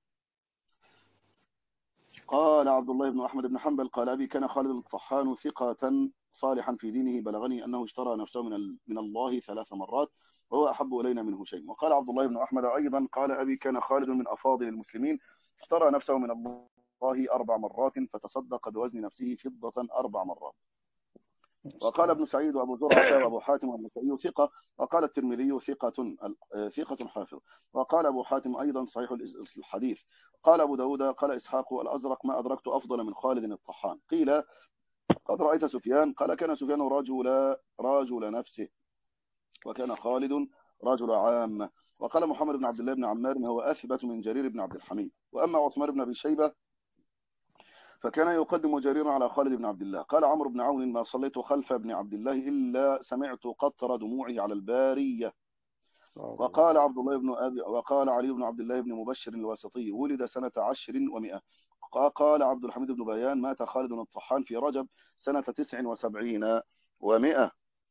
قال عبد الله بن أحمد بن حنبل قال أبي كان خالد الطحان ثقة صالحا في دينه، بلغني أنه اشترى نفسه من من الله ثلاث مرات وهو أحب إلينا منه شيء. وقال عبد الله بن أحمد أيضا قال أبي كان خالد من أفاضل المسلمين، اشترى نفسه من الله أربع مرات فتصدق بوزن نفسه فضة أربع مرات. وقال ابن سعيد وأبو زرعة وأبو حاتم والنسائي ثقة، وقال الترمذي ثقة ثقة حافظ، وقال أبو حاتم أيضا صحيح الحديث. قال أبو داود قال إسحاق الأزرق ما أدركت أفضل من خالد الطحان. قيل قد رأيت سفيان، قال كان سفيان رجل رجل نفسه وكان خالد رجل عام. وقال محمد بن عبد الله بن عمار هو أثبت من جرير بن عبد الحميد. وأما عثمان بن أبي شيبة فكان يقدم جريرا على خالد بن عبد الله. قال عمرو بن عون ما صليت خلف ابن عبد الله إلا سمعت قطر دموعي على البارية. وقال عبد الله بن أبي وقال علي بن عبد الله بن مبشر الواسطي ولد سنة عشر ومئة. قال عبد الحميد بن بيان مات خالد الطحان في رجب سنة تسع وسبعين ومئة،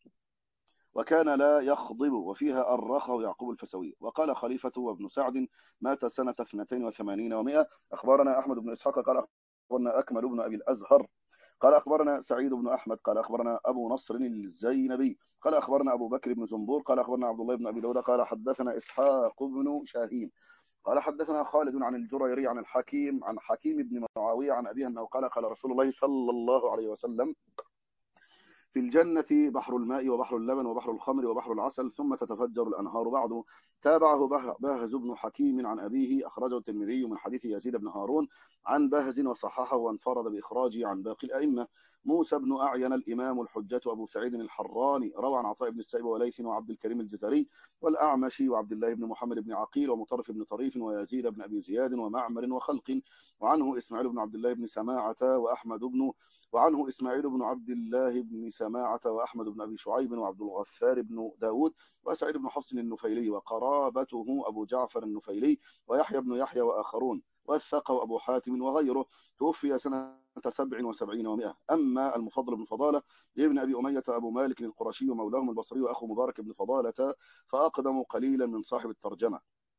وكان لا يخضب وفيها الرخى يعقوب الفسوي. وقال خليفة وابن سعد مات سنة اثنتين وثمانين ومئة. أخبرنا أحمد بن إسحاق قال أخبرنا أكمل بن أبي الأزهر قال أخبرنا سعيد بن أحمد قال أخبرنا أبو نصر الزينبي قال أخبرنا أبو بكر بن زنبور قال أخبرنا عبد الله بن أبي داود قال حدثنا إسحاق بن شاهين قال حدثنا خالد عن الجريري عن الحكيم عن حكيم بن معاوية عن أبيه أنه قال قال رسول الله صلى الله عليه وسلم في الجنة بحر الماء وبحر اللبن وبحر الخمر وبحر العسل ثم تتفجر الأنهار بعده. تابعه باهز بن حكيم عن أبيه، أخرجه الترمذي من حديث يزيد بن هارون عن باهز وصححه وانفرد بإخراجه عن باقي الأئمة. موسى بن أعين الإمام الحجة أبو سعيد الحراني روى عن عطاء بن السائب وليث وعبد الكريم الجزري والأعمشي وعبد الله بن محمد بن عقيل ومطرف بن طريف ويزيد بن أبي زياد ومعمر وخلق. وعنه إسماعيل بن عبد الله بن سماعة وأحمد بن وعنه إسماعيل بن عبد الله بن سماعة وأحمد بن أبي شعيب وعبد الغفار بن داود وسعيد بن حفص النفيلي وقرابته أبو جعفر النفيلي ويحيى بن يحيى وآخرون والثقة أبو حاتم وغيره. توفي سنة سبع وسبعين ومئة. أما المفضل بن فضالة ابن أبي أمية أبو مالك القرشي مولاهم البصري وأخو مبارك بن فضالة فأقدم قليلا من صاحب الترجمة.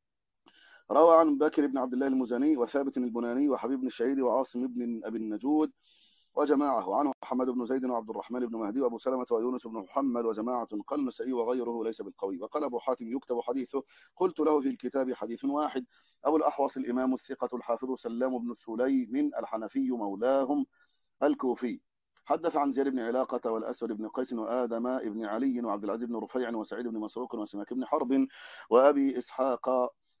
روى عن بكر بن عبد الله المزني وثابت البناني وحبيب بن الشهيد وعاصم بن أبي النجود وجماعة. وعنه محمد بن زيد وعبد الرحمن بن مهدي وأبو سلمة ويونس بن محمد وجماعة قال النسائي وغيره ليس بالقوي. وقال أبو حاتم يكتب حديثه. قلت له في الكتاب حديث واحد. أبو الأحوص الإمام الثقة الحافظ سلام بن سليم الحنفي مولاهم الكوفي حدث عن زيد بن علاقة والأسود بن قيس وآدم بن علي وعبد العزيز بن رفيع وسعيد بن مسروق وسماك بن حرب وأبي إسحاق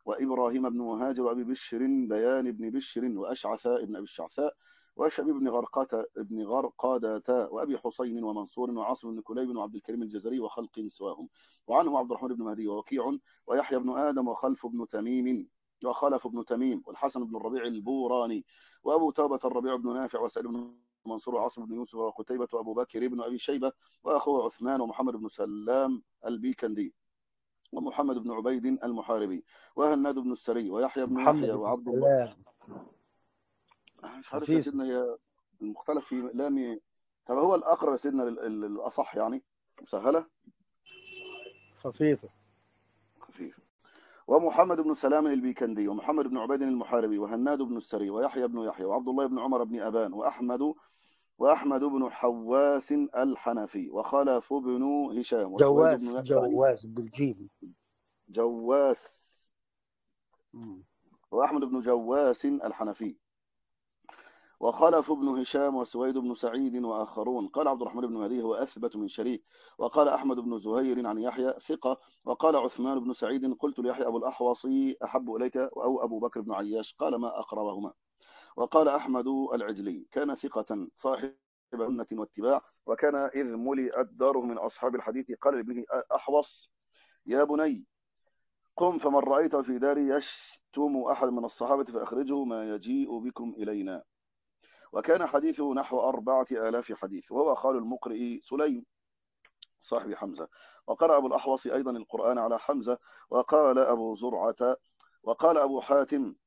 وإبراهيم بن مهاجر وأبي بشر بيان بن بشر وأشعث بن أبي الشعثاء وشبيب بن غرقة بن غرقادة وأبي حسين ومنصور وعاصم بن كليب وعبد الكريم الجزري وخلق سواهم. وعنه عبد الرحمن بن مهدي ووكيع ويحيى بن آدم وخلف بن تميم وخلف بن تميم والحسن بن الربيع البوراني وأبو توبة الربيع بن نافع وسعيد بن منصور وعاصم بن يوسف وقتيبة وأبو بكر بن أبي شيبة وأخوه عثمان ومحمد بن سلام البيكندي ومحمد بن عبيد المحاربي وهناد بن السري ويحيى بن محمد يحيى بن وعبد الله. سلام مش عارف يا خفيف. سيدنا، هي المختلف في لام. طب هو الأقرب يا سيدنا لل- لل- الأصح يعني مسهلة خفيفة. خفيف. ومحمد بن سلام البيكندي ومحمد بن عبيد المحاربي وهناد بن السري ويحيى بن يحيى وعبد الله بن عمر بن أبان وأحمد وأحمد بن حواس الحنفي وخلف بن هشام وسويد جواز بن سعيد جواز بالجيم. جواس مم. وأحمد بن جواس الحنفي وخلف بن هشام وسويد بن سعيد وآخرون. قال عبد الرحمن بن مهدي هو أثبت من شريك. وقال أحمد بن زهير عن يحيى ثقة. وقال عثمان بن سعيد قلت ليحيى أبو الأحوصي أحب إليك أو أبو بكر بن عياش؟ قال ما أقربهما. وقال أحمد العجلي كان ثقة صاحب سنة واتباع وكان إذ ملئت داره من أصحاب الحديث قال لابنه أحوص يا بني قم فمن رأيت في داري يشتم أحد من الصحابة فأخرجه ما يجيء بكم إلينا. وكان حديثه نحو أربعة آلاف حديث وهو خال المقرئ سليم صاحب حمزة. وقرأ أبو الأحوص أيضا القرآن على حمزة. وقال أبو زرعة وقال أبو حاتم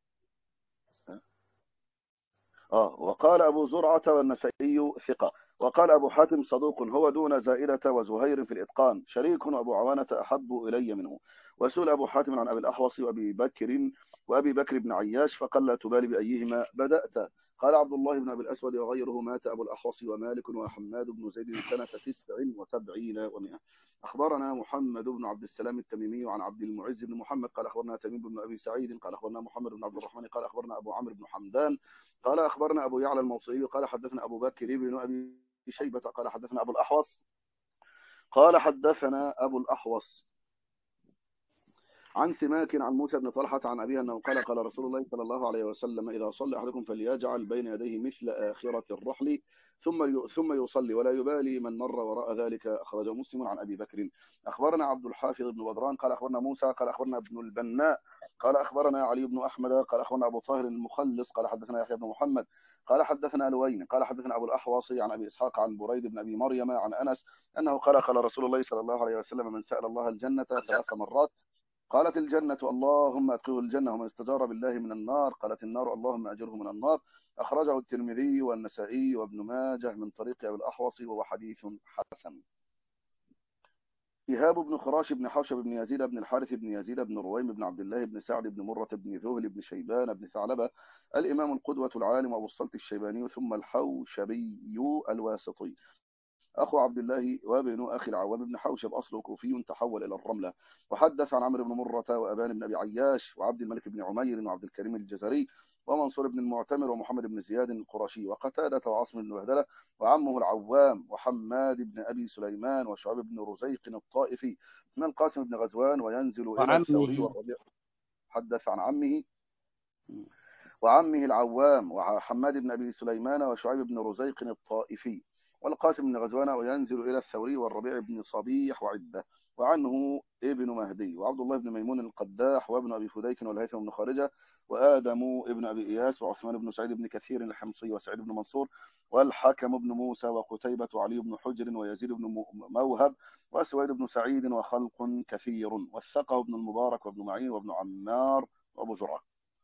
آه وقال أبو زرعة والنسائي ثقة. وقال أبو حاتم صدوق هو دون زائدة وزهير في الإتقان شريك وأبو عوانة أحب إلي منه. وسئل أبو حاتم عن أبي الأحوص وأبي بكر وأبي بكر بن عياش فقال لا تبالي بأيهما بدأت. قال عبد الله بن أبي الأسود وغيره مات أبو الأحوص ومالك وحماد بن زيد سنة تسع وسبعين ومئة. أخبرنا محمد بن عبد السلام التميمي عن عبد المعز بن محمد قال أخبرنا تميم بن أبي سعيد قال أخبرنا محمد بن عبد الرحمن قال أخبرنا أبو عمرو بن حمدان قال أخبرنا أبو يعلى الموصلي قال حدثنا أبو بكر بن أبي شيبة قال حدثنا أبو الأحوص قال حدثنا أبو الأحوص عن سماك عن موسى بن طلحة عن أبيه أنه قال قال رسول الله صلى الله عليه وسلم إذا صلى أحدكم فليجعل بين يديه مثل آخرة الرحل ثم ثم يصلي ولا يبالي من مر وراء ذلك. أخرجه مسلم عن أبي بكر. أخبرنا عبد الحافظ بن بدران قال أخبرنا موسى قال أخبرنا ابن البناء قال أخبرنا علي بن أحمد قال أخبرنا أبو طاهر المخلص قال حدثنا يحيى بن محمد قال حدثنا لوين قال حدثنا أبو الأحوص عن أبي إسحاق عن بريد بن أبي مريم عن أنس أنه قال قال رسول الله صلى الله عليه وسلم من سأل الله الجنة ثلاث مرات قالت الجنة اللهم أدخله الجنة ومن استجار بالله من النار قالت النار اللهم أجره من النار. أخرجه الترمذي والنسائي وابن ماجه من طريق أبي الأحوص وهو حديث حسن. إيهاب بن خراش بن حوشب بن يزيد بن الحارث بن يزيد بن رويم بن عبد الله بن سعد بن مرة بن ذهل بن شيبان بن ثعلبة الإمام القدوة العالم أبو الصلت الشيباني ثم الحوشبي الواسطي أخو عبد الله وابن أخي العوام بن حوشب أصله كوفي تحول إلى الرملة. وحدث عن عمرو بن مرة وأبان بن أبي عياش وعبد الملك بن عمير وعبد الكريم الجزري ومنصور بن المعتمر ومحمد بن زياد القرشي وقتادة وعاصم بن بهدلة وعمه العوام وحماد بن أبي سليمان وشعيب بن رزيق الطائفي من القاسم بن غزوان وينزل إلى الثوري وعمه. والربيع. حدث عن عمه وعمه العوام وحماد بن أبي سليمان وشعيب بن رزيق الطائفي والقاسم بن غزوان وينزل إلى الثوري والربيع بن صبيح وعدة. وعنه ابن مهدي وعبد الله بن ميمون القداح وابن أبي فديك والهيثم بن خارجة وآدم ابن أبي إياس وعثمان بن سعيد بن كثير الحمصي وسعيد بن منصور والحكم بن موسى وقتيبة وعلي بن حجر ويزيد بن موهب وسويد بن سعيد وخلق كثير والثقة بن المبارك وابن معين وابن عمار وأبو زرعة.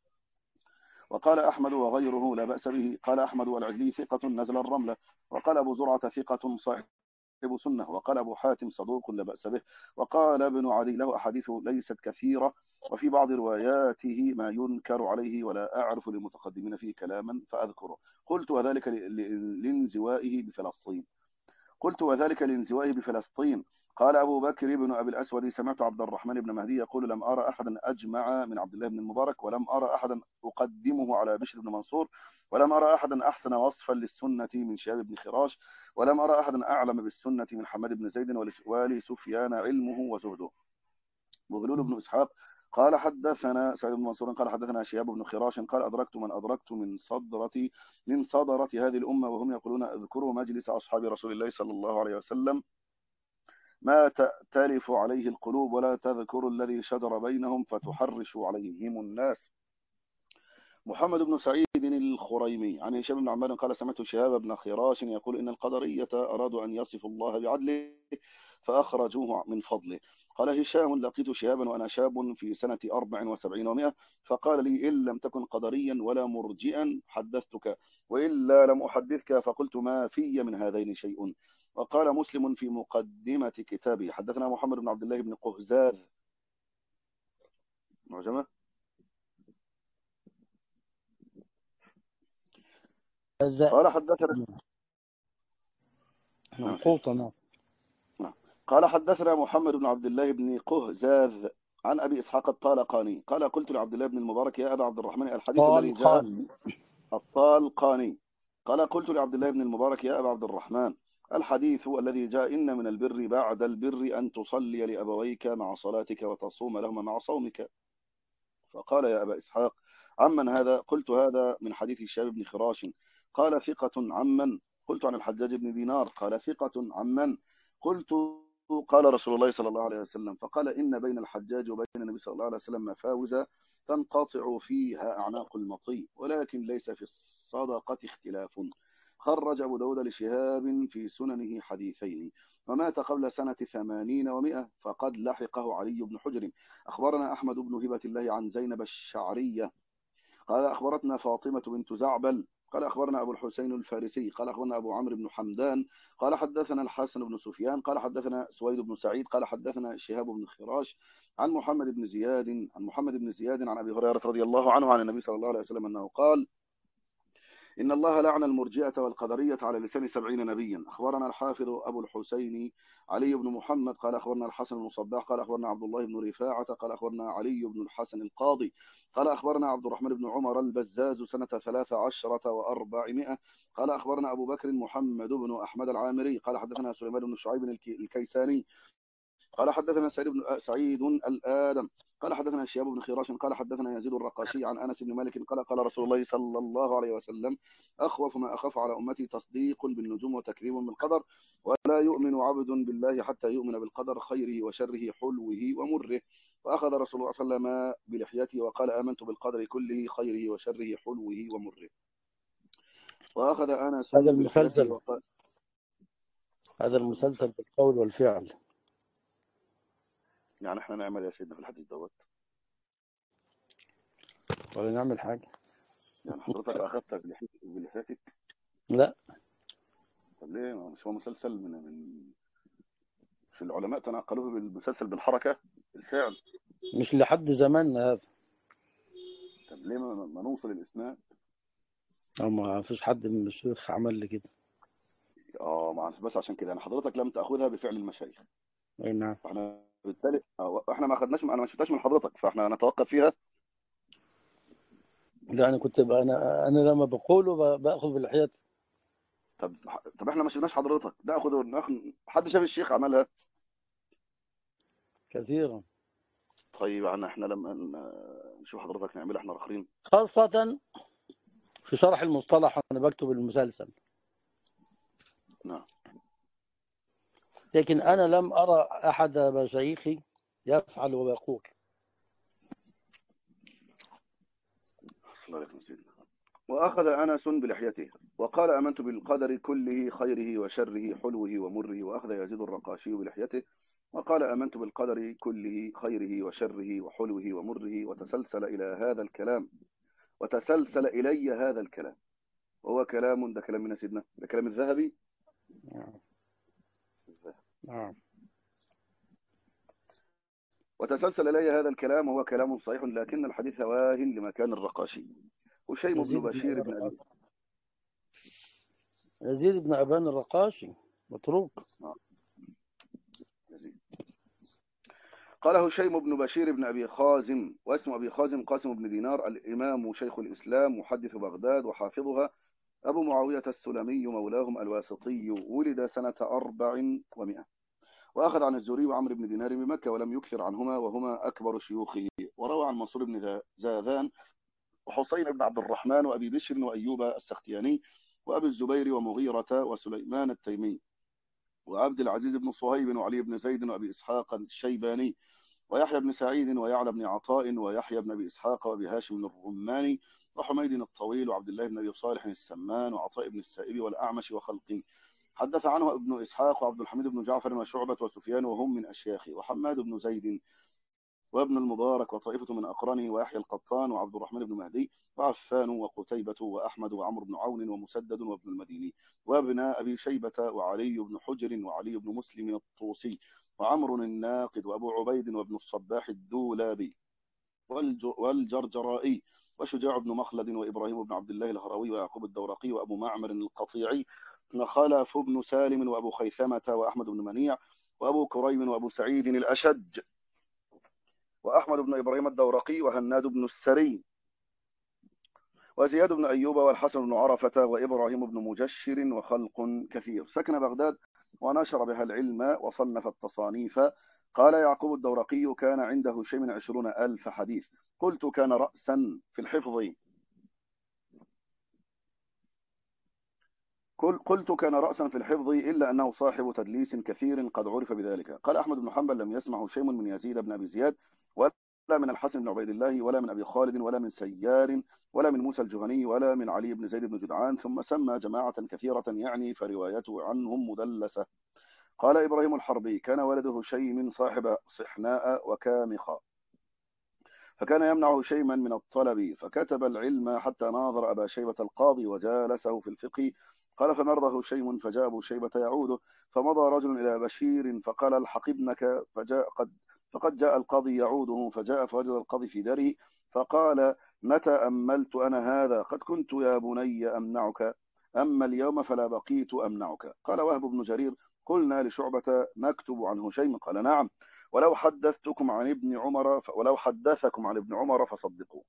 وقال أحمد وغيره لا بأس به. قال أحمد والعجلي ثقة نزل الرملة. وقال أبو زرعة ثقة صاحب سنة. وقال أبو حاتم صدوق لا بأس به. وقال ابن عدي له أحاديث ليست كثيرة وفي بعض رواياته ما ينكر عليه ولا أعرف للمتقدمين فيه كلاما فأذكره. قلت وذلك لانزوائه بفلسطين قلت وذلك لانزوائه بفلسطين. قال أبو بكر بن أبي الأسود سمعت عبد الرحمن بن مهدي يقول لم أرى أحدا أجمع من عبد الله بن المبارك ولم أرى أحدا أقدمه على بشر بن منصور ولم أرى أحدا أحسن وصفا للسنة من شهاب بن خراش ولم أرى أحدا أعلم بالسنة من حماد بن زيد ولسفيان علمه وزهده. وغلول بن إسحاق قال حدثنا سعيد بن منصور قال حدثنا شهاب بن خراش قال أدركت من أدركت من صدرة من صدرة هذه الأمة وهم يقولون اذكروا مجلس أصحاب رسول الله صلى الله عليه وسلم ما تأتلف عليه القلوب ولا تذكروا الذي شجر بينهم فتحرشوا عليهم الناس. محمد بن سعيد الخريمي عن هشام بن عمار قال سمعت شهاب بن خراش يقول إن القدرية أرادوا أن يصفوا الله بعدله فأخرجوه من فضله. قال هشام لقيت شهابا وأنا شاب في سنة أربع وسبعين ومائة فقال لي إن لم تكن قدريا ولا مرجئا حدثتك وإلا لم أحدثك فقلت ما في من هذين شيء. وقال مسلم في مقدمة كتابه حدثنا محمد بن عبد الله بن قهزاذ معجمة قال حدثنا منقوطة. قال حدثنا محمد بن عبد الله بن قهزاذ عن أبي إسحاق الطالقاني قال قلت لعبد الله بن المبارك يا أبا عبد الرحمن الحديث الذي جاء الطالقاني قال قلت لعبد الله بن المبارك يا أبا عبد الرحمن الحديث الذي جاء إن من البر بعد البر أن تصلي لأبويك مع صلاتك وتصوم لهما مع صومك. فقال يا أبا إسحاق عمن هذا؟ قلت هذا من حديث الشاب بن خراش. قال ثقة عمن؟ قلت عن الحجاج بن دينار. قال ثقة عمن؟ قلت قال رسول الله صلى الله عليه وسلم. فقال إن بين الحجاج وبين النبي صلى الله عليه وسلم مفاوز تنقطع فيها أعناق المطي ولكن ليس في الصدقة اختلاف. خرج أبو داود لشهاب في سننه حديثين ومات قبل سنة ثمانين ومئة فقد لحقه علي بن حجر. أخبرنا أحمد بن هبة الله عن زينب الشعرية قال أخبرتنا فاطمة بنت زعبل قال أخبرنا أبو الحسين الفارسي قال أخبرنا أبو عمرو بن حمدان قال حدثنا الحسن بن سفيان قال حدثنا سويد بن سعيد قال حدثنا شهاب بن خراش عن محمد بن زياد عن محمد بن زياد عن أبي هريرة رضي الله عنه عن النبي صلى الله عليه وسلم أنه قال إن الله لعن المرجئة والقدرية على لسان سبعين نبيا. أخبرنا الحافظ أبو الحسين علي بن محمد قال أخبرنا الحسن بن صباح قال أخبرنا عبد الله بن رفاعة قال أخبرنا علي بن الحسن القاضي قال أخبرنا عبد الرحمن بن عمر البزاز سنة ثلاث عشرة وأربعمائة قال أخبرنا أبو بكر محمد بن أحمد العامري قال حدثنا سليمان بن شعيب الكيساني قال حدثنا سعيد بن سعيد الآدم قال حدثنا شهاب بن خراش قال حدثنا يزيد الرقاشي عن أنس بن مالك قال قال رسول الله صلى الله عليه وسلم أخوف ما أخاف على أمتي تصديق بالنجوم وتكذيب بالقدر ولا يؤمن عبد بالله حتى يؤمن بالقدر خيره وشره حلوه ومره. فأخذ رسول الله صلى الله عليه وسلم بلحيته وقال آمنت بالقدر كله خيره وشره حلوه ومره. وأخذ أنس هذا المسلسل وقال هذا المسلسل بالقول والفعل. يعني احنا نعمل يا سيدنا في الحديث دوت ولا نعمل حاجة؟ يعني حضرتك أخذت بلحيتك؟ لا. طب ليه؟ مش هو مسلسل من من في العلماء تناقلوه بالمسلسل بالحركة الفعل؟ مش لحد زماننا هذا. طب ليه ما, ما نوصل الإسناد؟ أو ما فيش حد من الشيوخ عمل لي كده. اه ما بس عشان كده يعني حضرتك لم تأخذها بفعل المشايخ. اي نعم. فاحنا بالتالي احنا ما اخذناش انا ما شفتهاش من حضرتك فاحنا نتوقف فيها. لا انا كنت بقى انا انا لما بقوله باخذ بالحياة. طب طب احنا ما شفناش حضرتك ناخذ ناخذ حد شاف الشيخ عملها كثيرا. طيب يعني احنا لما نشوف حضرتك نعملها احنا الاخرين خاصة في شرح المصطلح انا بكتب المسلسل. نعم. لكن انا لم ارى احد مشايخي يفعل ويقول. وأخذ أنس بلحيته وقال آمنت بالقدر كله خيره وشره حلوه ومره. وأخذ يزيد الرقاشي بلحيته وقال آمنت بالقدر كله خيره وشره وحلوه ومره. وتسلسل إلى هذا الكلام وتسلسل إلي هذا الكلام وهو كلام ده كلام من سيدنا ده كلام الذهبي. نعم. وتسلسل إلي هذا الكلام وهو كلام صحيح لكن الحديث واهن لمكان الرقاشي. هشيم بن بشير بن أبي يزيد بن أبان الرقاشي متروك. قال هشيم بن بشير بن أبي خازم واسم أبي خازم قاسم بن دينار الإمام شيخ الإسلام محدث بغداد وحافظها أبو معاوية السلمي مولاهم الواسطي ولد سنة أربع ومئة. وأخذ عن الزهري وعمرو بن دينار بمكة ولم يكثر عنهما وهما أكبر شيوخه. وروى عن منصور بن زاذان وحسين بن عبد الرحمن وأبي بشر وأيوب السختياني وأبي الزبير ومغيرة وسليمان التيمي وعبد العزيز بن صهيب وعلي بن زيد وأبي إسحاق الشيباني ويحيى بن سعيد ويعلى بن عطاء ويحيى بن أبي إسحاق وأبي هاشم الرماني وحميد الطويل وعبد الله بن أبي صالح السمان وعطاء بن السائب والأعمش وخلق. حدث عنه ابن إسحاق وعبد الحميد بن جعفر وشعبة وسفيان وهم من أشياخه، وحماد بن زيد وابن المبارك وطائفة من أقرانه ويحيى القطان وعبد الرحمن بن مهدي وعفان وقتيبة وأحمد وعمر بن عون ومسدد وابن المديني وابن أبي شيبة وعلي بن حجر وعلي بن مسلم الطوسي وعمر الناقد وأبو عبيد وابن الصباح الدولابي والجرجرائي وشجاع بن مخلد وإبراهيم بن عبد الله الهروي ويعقوب الدورقي وأبو معمر القطيعي وخلف بن سالم وأبو خيثمة وأحمد بن منيع وأبو كريم وأبو سعيد الأشج وأحمد بن إبراهيم الدورقي وهناد بن السري وزياد بن أيوب والحسن بن عرفة وإبراهيم بن مجشر وخلق كثير. سكن بغداد ونشر بها العلم وصنف التصانيف. قال يعقوب الدورقي كان عنده شيء من عشرون ألف حديث. قلت كان رأسا في الحفظ قلت كان رأسا في الحفظ إلا أنه صاحب تدليس كثير قد عرف بذلك. قال أحمد بن حنبل لم يسمع شيء من يزيد بن أبي زياد ولا من الحسن بن عبيد الله ولا من أبي خالد ولا من سيار ولا من موسى الجهني ولا من علي بن زيد بن جدعان، ثم سمى جماعة كثيرة يعني فروايته عنهم مدلسة. قال إبراهيم الحربي كان ولده شيم صاحب صحناء وكامخة، فكان يمنعه شيئا من الطلب، فكتب العلم حتى ناظر أبا شيبة القاضي وجالسه في الفقه. قال فمرضه شيء فجاء أبو شيبة يعوده، فمضى رجل إلى بشير فقال الحق ابنك، فجاء قد فقد جاء القاضي يعوده، فجاء فوجد القاضي في داره، فقال متى أملت أنا هذا؟ قد كنت يا بني أمنعك، أما اليوم فلا بقيت أمنعك. قال وهب بن جرير قلنا لشعبة نكتب عنه شيء؟ قال نعم، ولو حدثتكم عن ابن عمر ف... ولو حدثكم عن ابن عمر فصدقوا.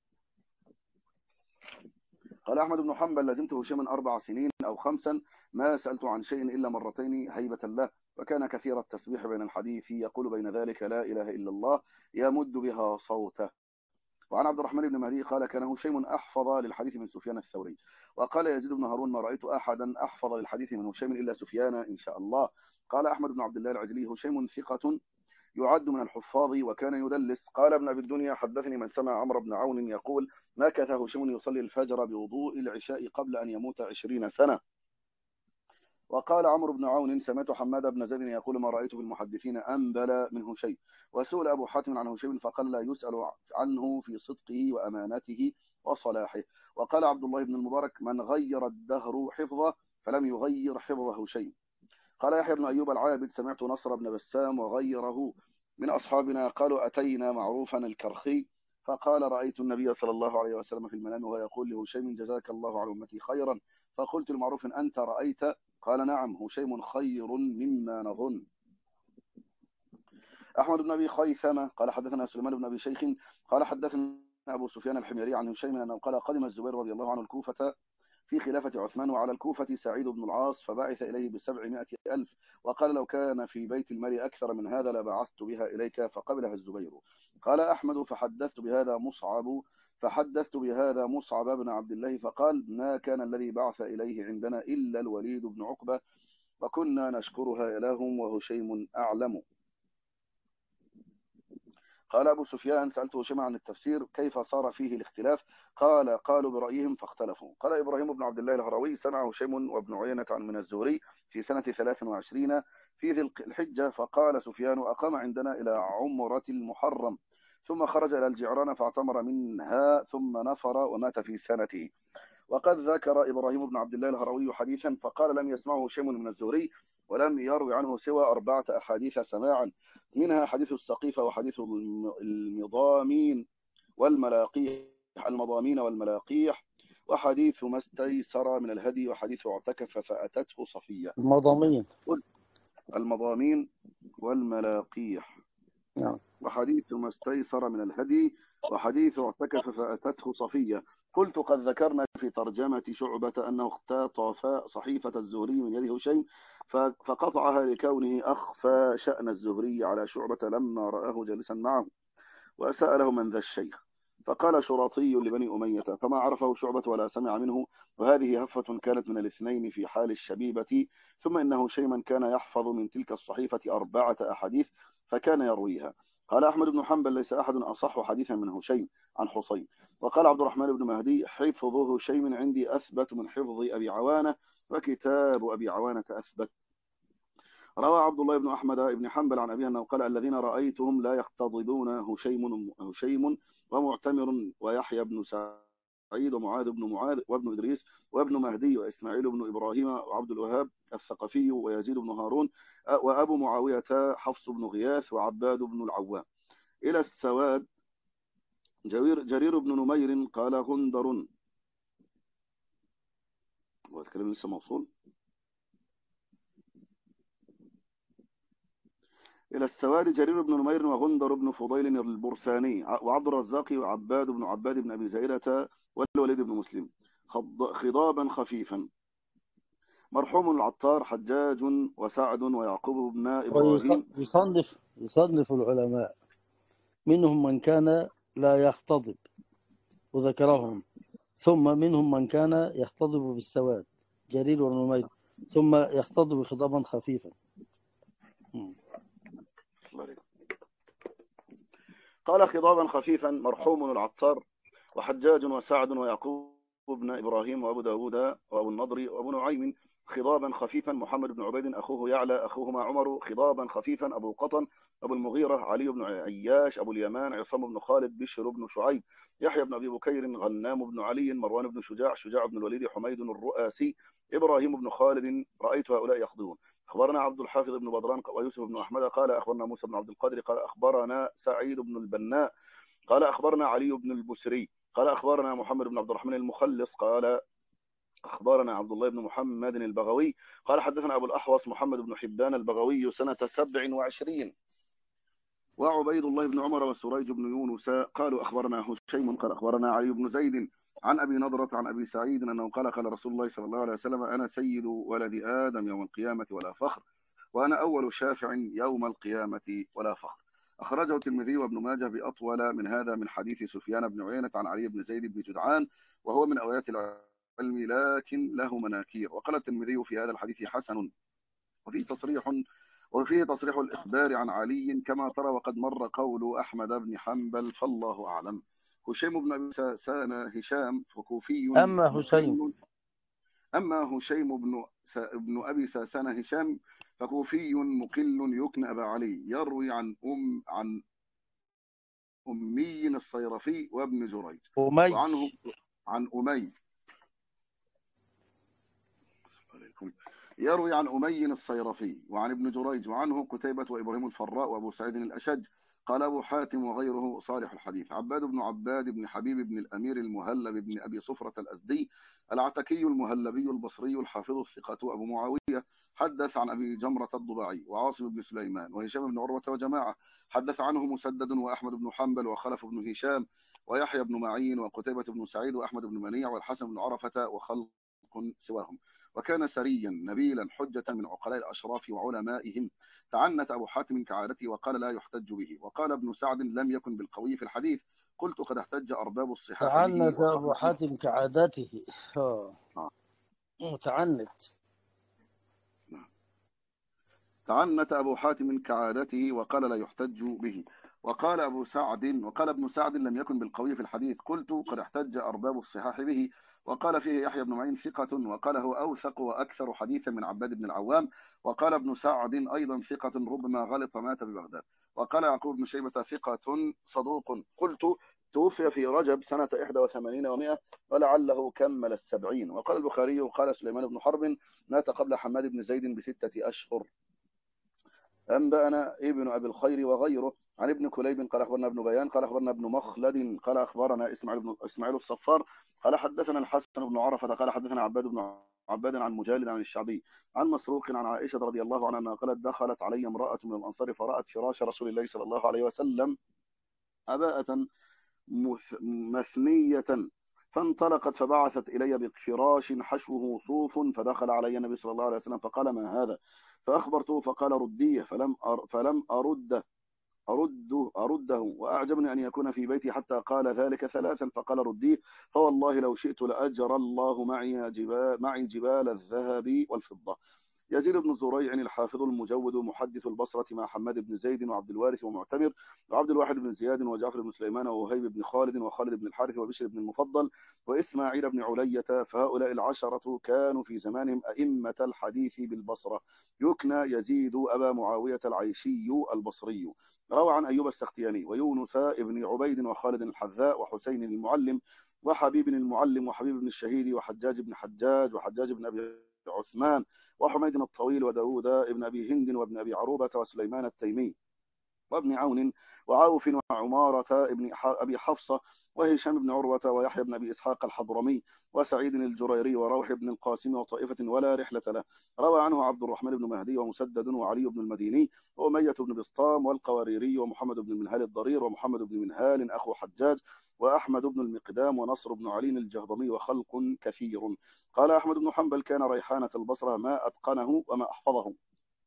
قال أحمد بن حنبل لزمته هشيما أربع سنين أو خمسا، ما سألت عن شيء إلا مرتين هيبة له، وكان كثير التسبيح بين الحديث يقول بين ذلك لا إله إلا الله يمد بها صوته. وعن عبد الرحمن بن مهدي قال كان هشيم أحفظ للحديث من سفيان الثوري. وقال يزيد بن هارون ما رأيت أحدا أحفظ للحديث من هشيم إلا سفيان إن شاء الله. قال أحمد بن عبد الله العجلي هشيم ثقة يعد من الحفاظ وكان يدلس. قال ابن أبي الدنيا حدثني من سمع عمرو بن عون يقول مكث هشيم يصلي الفجر بوضوء العشاء قبل أن يموت عشرين سنة. وقال عمرو بن عون سمعت حماد بن زيد يقول ما رأيت بالمحدثين أنبل منه شيء. وسئل أبو حاتم عن هشيم فقال لا يسأل عنه في صدقه وأمانته وصلاحه. وقال عبد الله بن المبارك من غير الدهر حفظه فلم يغير حفظ هشيم. قال يحيى بن أيوب العابد سمعت نصر بن بسام وغيره من أصحابنا قالوا أتينا معروفا الكرخي فقال رأيت النبي صلى الله عليه وسلم في المنام وهو يقول لهشيم جزاك الله على أمتي خيرا، فقلت لمعروف أنت رأيت؟ قال نعم هشيم خير مما نظن. أحمد بن أبي خيثمة قال حدثنا سليمان بن أبي شيخ قال حدثنا أبو سفيان الحميري عن هشيم أنه قال قدم الزبير رضي الله عنه الكوفة في خلافة عثمان وعلى الكوفة سعيد بن العاص فبعث إليه بسبعمائة ألف، وقال لو كان في بيت المال أكثر من هذا لبعثت بها إليك، فقبلها الزبير. قال أحمد فحدثت بهذا مصعب فحدثت بهذا مصعب بن عبد الله فقال ما كان الذي بعث إليه عندنا إلا الوليد بن عقبة وكنا نشكرها لهم وهشيم أعلم. قال أبو سفيان سألت هشيم عن التفسير كيف صار فيه الاختلاف؟ قال قالوا برأيهم فاختلفوا. قال إبراهيم بن عبد الله الهروي سمع هشيم وابن عيينة عن من الزهري في سنة ثلاث وعشرين في ذي الحجة فقال سفيان أقام عندنا إلى عمرة المحرم ثم خرج إلى الجعران فاعتمر منها ثم نفر ومات في سنته. وقد ذكر إبراهيم بن عبد الله الهروي حديثا فقال لم يسمعه هشيم من الزهري ولم يروي عنه سوى أربعة أحاديث سماعا، منها حديث السقيفة وحديث المضامين والملاقيح المضامين والملاقيح وحديث ما استيسر من الهدي وحديث اعتكف فأتته صفية. المضامين المضامين والملاقيح نعم. وحديث ما استيسر من الهدي وحديث اعتكف فأتته صفية. قلت قد ذكرنا في ترجمة شعبة أنه اختطف صحيفة الزهري من يد هشيم فقطعها لكونه أخفى شأن الزهري على شعبة لما رآه جالسا معه، وسأله من ذا الشيخ، فقال شراطي لبني أمية، فما عرفه شعبة ولا سمع منه، وهذه هفة كانت من الاثنين في حال الشبيبة. ثم إنه شيما كان يحفظ من تلك الصحيفة أربعة أحاديث فكان يرويها. قال أحمد بن حنبل ليس أحد أصح حديثا من هشيم عن حصين. وقال عبد الرحمن بن مهدي حفظ هشيم عندي أثبت من حفظ أبي عوانة، وكتاب أبي عوانة أثبت. روى عبد الله بن أحمد بن حنبل عن أبيه أنه قال الذين رأيتهم لا يختضدون هشيم هشيم ومعتمر ويحيى بن سعيد ومعاذ بن معاذ وابن إدريس وابن مهدي وإسماعيل بن إبراهيم وعبد الوهاب الثقفي ويزيد بن هارون وأبو معاوية حفص بن غياث وعباد بن العوام. إلى السواد جرير, جرير بن نمير قال غندر، والكلام لسه موصول. إلى السواد جرير بن نمير وغندر بن فضيل البرساني وعبد الرزاق وعباد بن عباد بن أبي زائدة والوليد بن مسلم خضابا خفيفا. مرحوم العطار حجاج وسعد ويعقوب بن إبراهيم. ويصنف يصنف العلماء منهم من كان لا يختضب وذكرهم، ثم منهم من كان يختضب بالسواد جرير ونمير، ثم يختضب خضابا خفيفا. قال خضابا خفيفا مرحوم العطار وحجاج وسعد ويعقوب بن إبراهيم وأبو داود وأبو النضر وأبو نعيم. خضابا خفيفا محمد بن عبيد أخوه يعلى أخوهما عمر. خضابا خفيفا أبو قطن أبو المغيرة علي بن عياش أبو اليمان عصام بن خالد بشر بن شعيب يحيى بن أبي بكير غنام بن علي مروان بن شجاع شجاع بن الوليد حميد الرؤاسي إبراهيم بن خالد. رأيت هؤلاء يخضون. أخبرنا عبد الحافظ بن بدران ويوسف بن أحمد قال أخبرنا موسى بن عبد القادر قال أخبرنا سعيد بن البناء قال أخبرنا علي بن البسري قال أخبرنا محمد بن عبد الرحمن المخلص قال أخبرنا عبد الله بن محمد البغوي قال حدثنا أبو الأحوص محمد بن حبان البغوي سنة سبع وعشرين. وعبيد الله بن عمر وسريج بن يونس قالوا أخبرنا هشيم قال أخبرنا علي بن زيد عن أبي نضرة عن أبي سعيد أنه قال قال رسول الله صلى الله عليه وسلم أنا سيد ولد آدم يوم القيامة ولا فخر، وأنا أول شافع يوم القيامة ولا فخر. أخرجه الترمذي وابن ماجه بأطول من هذا من حديث سفيان بن عيينة عن علي بن زيد بن جدعان وهو من أويات العلم لكن له مناكير. وقال الترمذي في هذا الحديث حسن، وفيه تصريح وفيه تصريح الإخبار عن علي كما ترى، وقد مر قول أحمد بن حنبل فالله أعلم. هشيم بن أبي ساسان هشام وكوفي أما هشيم أما هشيم بن ابن أبي ساسان هشام فكوفي مقل يكنى أبا علي يروي عن أم عن أمي الصيرفي وابن جريج أمي وعنه عن أمي يروي عن أمي الصيرفي وعن ابن جريج وعنه قتيبة وإبراهيم الفراء وأبو سعيد الأشج. قال أبو حاتم وغيره صالح الحديث. عباد بن عباد بن حبيب بن الأمير المهلب بن أبي صفرة الأزدي العتكي المهلبي البصري الحافظ الثقة أبو معاوية حدث عن أبي جمرة الضباعي وعاصم بن سليمان وهشام بن عروة وجماعة. حدث عنه مسدد وأحمد بن حنبل وخلف بن هشام ويحيى بن معين وقتيبة بن سعيد وأحمد بن منيع والحسن بن عرفة وخلق سواهم. وكان سريا نبيلا حجة من عقلاء الأشراف وعلمائهم. تعنت أبو حاتم كعادته وقال لا يحتج به. وقال ابن سعد لم يكن بالقوي في الحديث. قلت قد احتج أرباب الصحاح به. تعنت أبو حاتم كعادته. آه. تعنت تعنت أبو حاتم كعادته وقال لا يحتج به. وقال أبو سعد وقال ابن سعد لم يكن بالقوي في الحديث. قلت قد احتج أرباب الصحاح به. وقال فيه يحيى بن معين ثقة وقال هو أوثق وأكثر حديثا من عباد بن العوام. وقال ابن سعد أيضا ثقة ربما غلط مات ببغداد. وقال يعقوب بن شيبة ثقة صدوق. قلت توفي في رجب سنة إحدى وثمانين ومائة ولعله كمل السبعين. وقال البخاري وقال سليمان بن حرب مات قبل حماد بن زيد بستة أشهر. أنبأنا ابن أبي الخير وغيره عن ابن كليب قال أخبرنا ابن بيان قال أخبرنا ابن مخلد قال أخبرنا إسماعيل بن إسماعيل الصفار قال حدثنا الحسن بن عرفة قال حدثنا عباد بن عباد عن مجالد عن الشعبي عن مسروق عن عائشة رضي الله عنها أنها قالت دخلت علي امرأة من الأنصار فرأت فراش رسول الله صلى الله عليه وسلم عباءة مثنية فانطلقت فبعثت إلي بفراش حشوه صوف، فدخل علي النبي صلى الله عليه وسلم فقال: ما هذا؟ فأخبرته فقال: رديه. فلم أر فلم أرده أرده أرده وأعجبني أن يكون في بيتي حتى قال ذلك ثلاثا، فقال: رديه، فوالله لو شئت لأجر الله معي جبال, معي جبال الذهب والفضة. يزيد بن زريع الحافظ المجود محدث البصرة مع حماد بن زيد وعبد الوارث ومعتمر وعبد الواحد بن زياد وجعفر بن سليمان ووهيب بن خالد وخالد بن الحارث وبشر بن المفضل وإسماعيل بن علية، فهؤلاء العشرة كانوا في زمانهم أئمة الحديث بالبصرة. يكنى يزيد أبا معاوية العيشي البصري. روى عن أيوب السختياني ويونس بن عبيد وخالد الحذاء وحسين المعلم وحبيب المعلم وحبيب بن الشهيد وحجاج بن حجاج وحجاج بن أبي عثمان وحميد الطويل وداود ابن أبي هند وابن أبي عروبة وسليمان التيمي وابن عون وعوف وعمارة ابن أبي حفصة وهشام بن عروة ويحيى بن أبي إسحاق الحضرمي وسعيد الجريري وروح بن القاسم وطائفة ولا رحلة له. روى عنه عبد الرحمن بن مهدي ومسدد وعلي بن المديني وأمية بن بسطام والقواريري ومحمد بن منهال الضرير ومحمد بن منهال أخو حجاج وأحمد بن المقدام ونصر بن علي الجهضمي وخلق كثير. قال أحمد بن حنبل: كان ريحانة البصرة ما أتقنه وما أحفظه.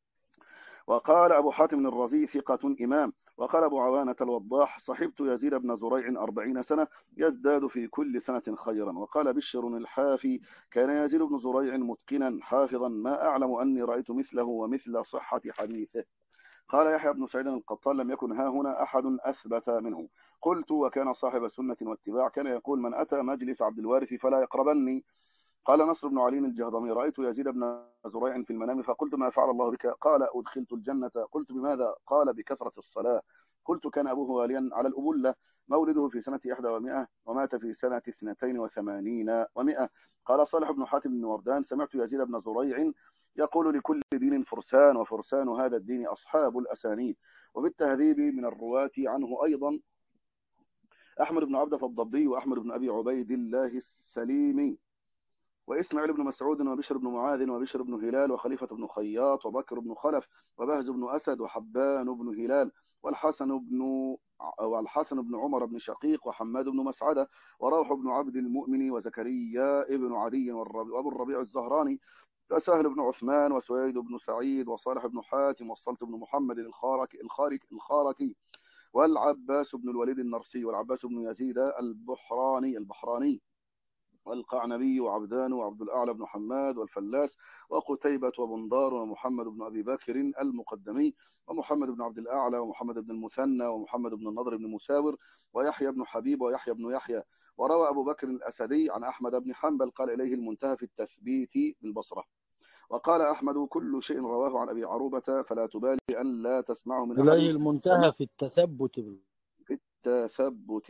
وقال أبو حاتم الرازي: ثقة إمام. وقال أبو عوانة الوضاح: صحبت يزيد بن زريع أربعين سنة يزداد في كل سنة خيرا. وقال بشر الحافي: كان يزيد بن زريع متقنا حافظا، ما أعلم أني رأيت مثله ومثل صحة حديثه. قال يحيى بن سعيد القطان: لم يكن ها هنا أحد أثبت منه. قلت: وكان صاحب سنة واتباع، كان يقول: من أتى مجلس عبد الوارث فلا يقربني. قال نصر بن علي الجهضمي: رأيت يزيد بن زريع في المنام فقلت: ما فعل الله بك؟ قال: أدخلت الجنة. قلت: بماذا؟ قال: بكثرة الصلاة. قلت: كان أبوه واليا على الأبلة، مولده في سنة إحدى ومائة ومات في سنة اثنتين وثمانين ومائة. قال صالح بن حاتم بن وردان: سمعت يزيد بن زريع يقول: لكل دين فرسان، وفرسان هذا الدين أصحاب الأسانيد. وفي التهذيب من الرواة عنه أيضا أحمد بن عبدة الضبي وأحمد بن أبي عبيد الله السليمي وإسماعيل بن مسعود وبشر بن معاذ وبشر بن هلال وخليفة بن خياط وبكر بن خلف وبهز بن أسد وحبان بن هلال والحسن بن والحسن بن عمر بن شقيق وحماد بن مسعدة وروح بن عبد المؤمن وزكريا ابن عدي وأبو الربيع الزهراني وسهل بن عثمان وسويد بن سعيد وصالح بن حاتم والصلت بن محمد الخاركي الخاركي الخاركي والعباس بن الوليد النرسي والعباس بن يزيد البحراني البحراني والقعنبي وعبدان وعبد الأعلى بن حماد والفلاس وقتيبة وبندار ومحمد بن أبي بكر المقدمي ومحمد بن عبد الأعلى ومحمد بن المثنى ومحمد بن النضر بن مساور ويحيى بن حبيب ويحيى بن يحيى. وروى أبو بكر الأسدي عن أحمد بن حنبل قال: إليه المنتهى في التثبيت بالبصرة. وقال أحمد: كل شيء رواه عن أبي عروبة فلا تبالي أن لا تسمعه من أحد. إليه المنتهى في التثبت في التثبت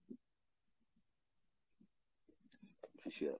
في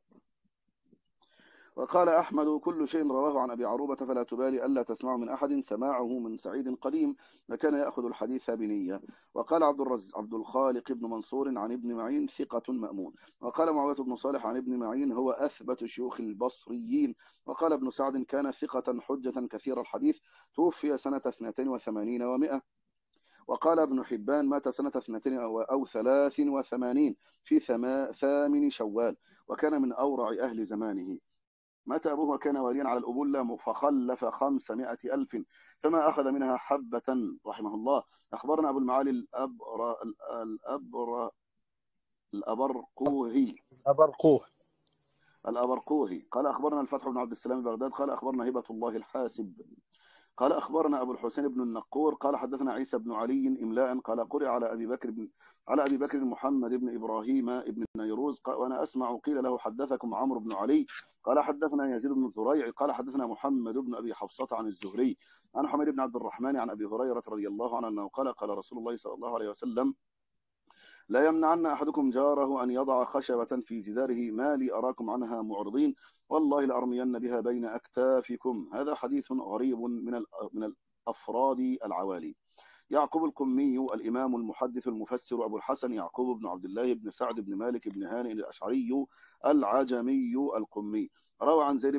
وقال أحمد: كل شيء رواه عن أبي عروبة فلا تبالي ألا تسمعه من أحد، سماعه من سعيد قديم فكان يأخذ الحديث بنية. وقال عبد الرز عبد الخالق بن منصور عن ابن معين: ثقة مأمون. وقال معاوية بن صالح عن ابن معين: هو أثبت شيوخ البصريين. وقال ابن سعد: كان ثقة حجة كثير الحديث، توفي سنة اثنتين وثمانين ومائة. وقال ابن حبان: مات سنة اثنتين أو ثلاث وثمانين في ثامن شوال، وكان من أورع أهل زمانه. مات أبوه وكان واليا على الأبلة فخلف خمسمائة ألف فما أخذ منها حبة رحمه الله. أخبرنا أبو المعالي الأبر الأبر الأبرقوهي أبرقوه الأبرقوهي قال: أخبرنا الفتح بن عبد السلام بغداد قال: أخبرنا هبة الله الحاسب قال: أخبرنا أبو الحسين بن النقور قال: حدثنا عيسى بن علي إملاء قال: قرئ على أبي بكر بن على أبي بكر محمد بن إبراهيم بن نيروز وأنا أسمع قيل له: حدثكم عمرو بن علي قال: حدثنا يزيد بن زريع قال: حدثنا محمد بن أبي حفصة عن الزهري عن حميد بن عبد الرحمن عن أبي هريرة رضي الله عنه أنه قال: قال رسول الله صلى الله عليه وسلم: لا يمنعن أحدكم جاره أن يضع خشبة في جداره ما لي أراكم عنها معرضين، والله لأرمين بها بين أكتافكم. هذا حديث غريب من من الأفراد العوالي. يعقوب القمي الإمام المحدث المفسر أبو الحسن يعقوب بن عبد الله بن سعد بن مالك بن هانئ الأشعري العجمي القمي روى عن زيد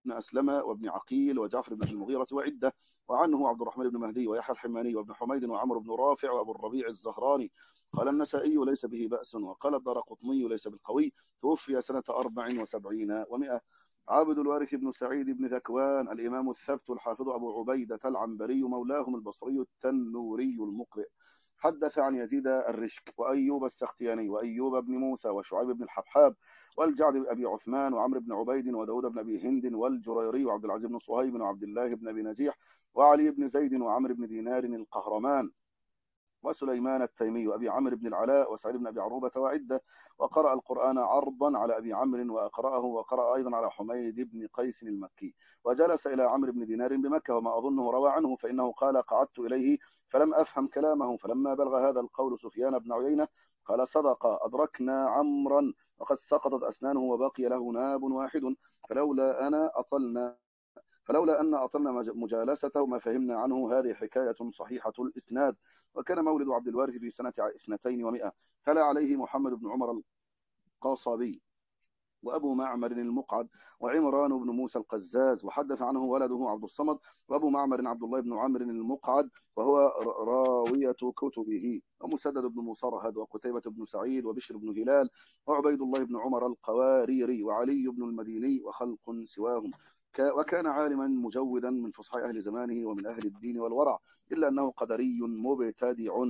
أسلم وابن عقيل وجعفر بن المغيرة وعدة. وعنه عبد الرحمن بن مهدي ويحيى الحماني وابن حميد وعمر بن رافع وأبو الربيع الزهراني. قال النسائي ليس به بأس. وقال الدارقطني ليس بالقوي. توفي سنة أربع وسبعين ومئة. عابد الوارث بن سعيد بن ذكوان الإمام الثبت الحافظ أبو عبيدة العنبري مولاهم البصري التنوري المقرئ حدث عن يزيد الرشك وأيوب السختياني وأيوب بن موسى وشعيب بن الحبحاب والجعد بن أبي عثمان وعمرو بن عبيد وداود بن أبي هند والجريري وعبد العزيز بن صهيب وعبد الله بن أبي نجيح وعلي بن زيد وعمرو بن دينار القهرمان وسليمان التيمي وأبي عمرو بن العلاء وسعيد بن أبي عروبة وعدة. وقرأ القرآن عرضا على أبي عمرو وقرأه وقرأ أيضا على حميد بن قيس المكي. وجلس إلى عمرو بن دينار بمكة وما أظنه روى عنه فإنه قال قعدت إليه فلم أفهم كلامه. فلما بلغ هذا القول سفيان بن عيينة قال صدق أدركنا عمرا وقد سقطت أسنانه وبقي له ناب واحد فلولا أنا أطلنا فلولا أن أطلنا مجالسته ما فهمنا عنه. هذه حكاية صحيحة الإسناد. وكان مولد عبد الوارث في سنة اثنتين ومئة. تلا عليه محمد بن عمر القاصبي وأبو معمر المقعد وعمران بن موسى القزاز. وحدث عنه ولده عبد الصمد وأبو معمر عبد الله بن عمرو المقعد وهو راوية كتبه. ومسدد بن مصرهد وقتيبة بن سعيد وبشر بن هلال وعبيد الله بن عمر القواريري وعلي بن المديني وخلق سواهم. وكان عالما مجودا من فصحاء أهل زمانه ومن أهل الدين والورع إلا أنه قدري مبتدع.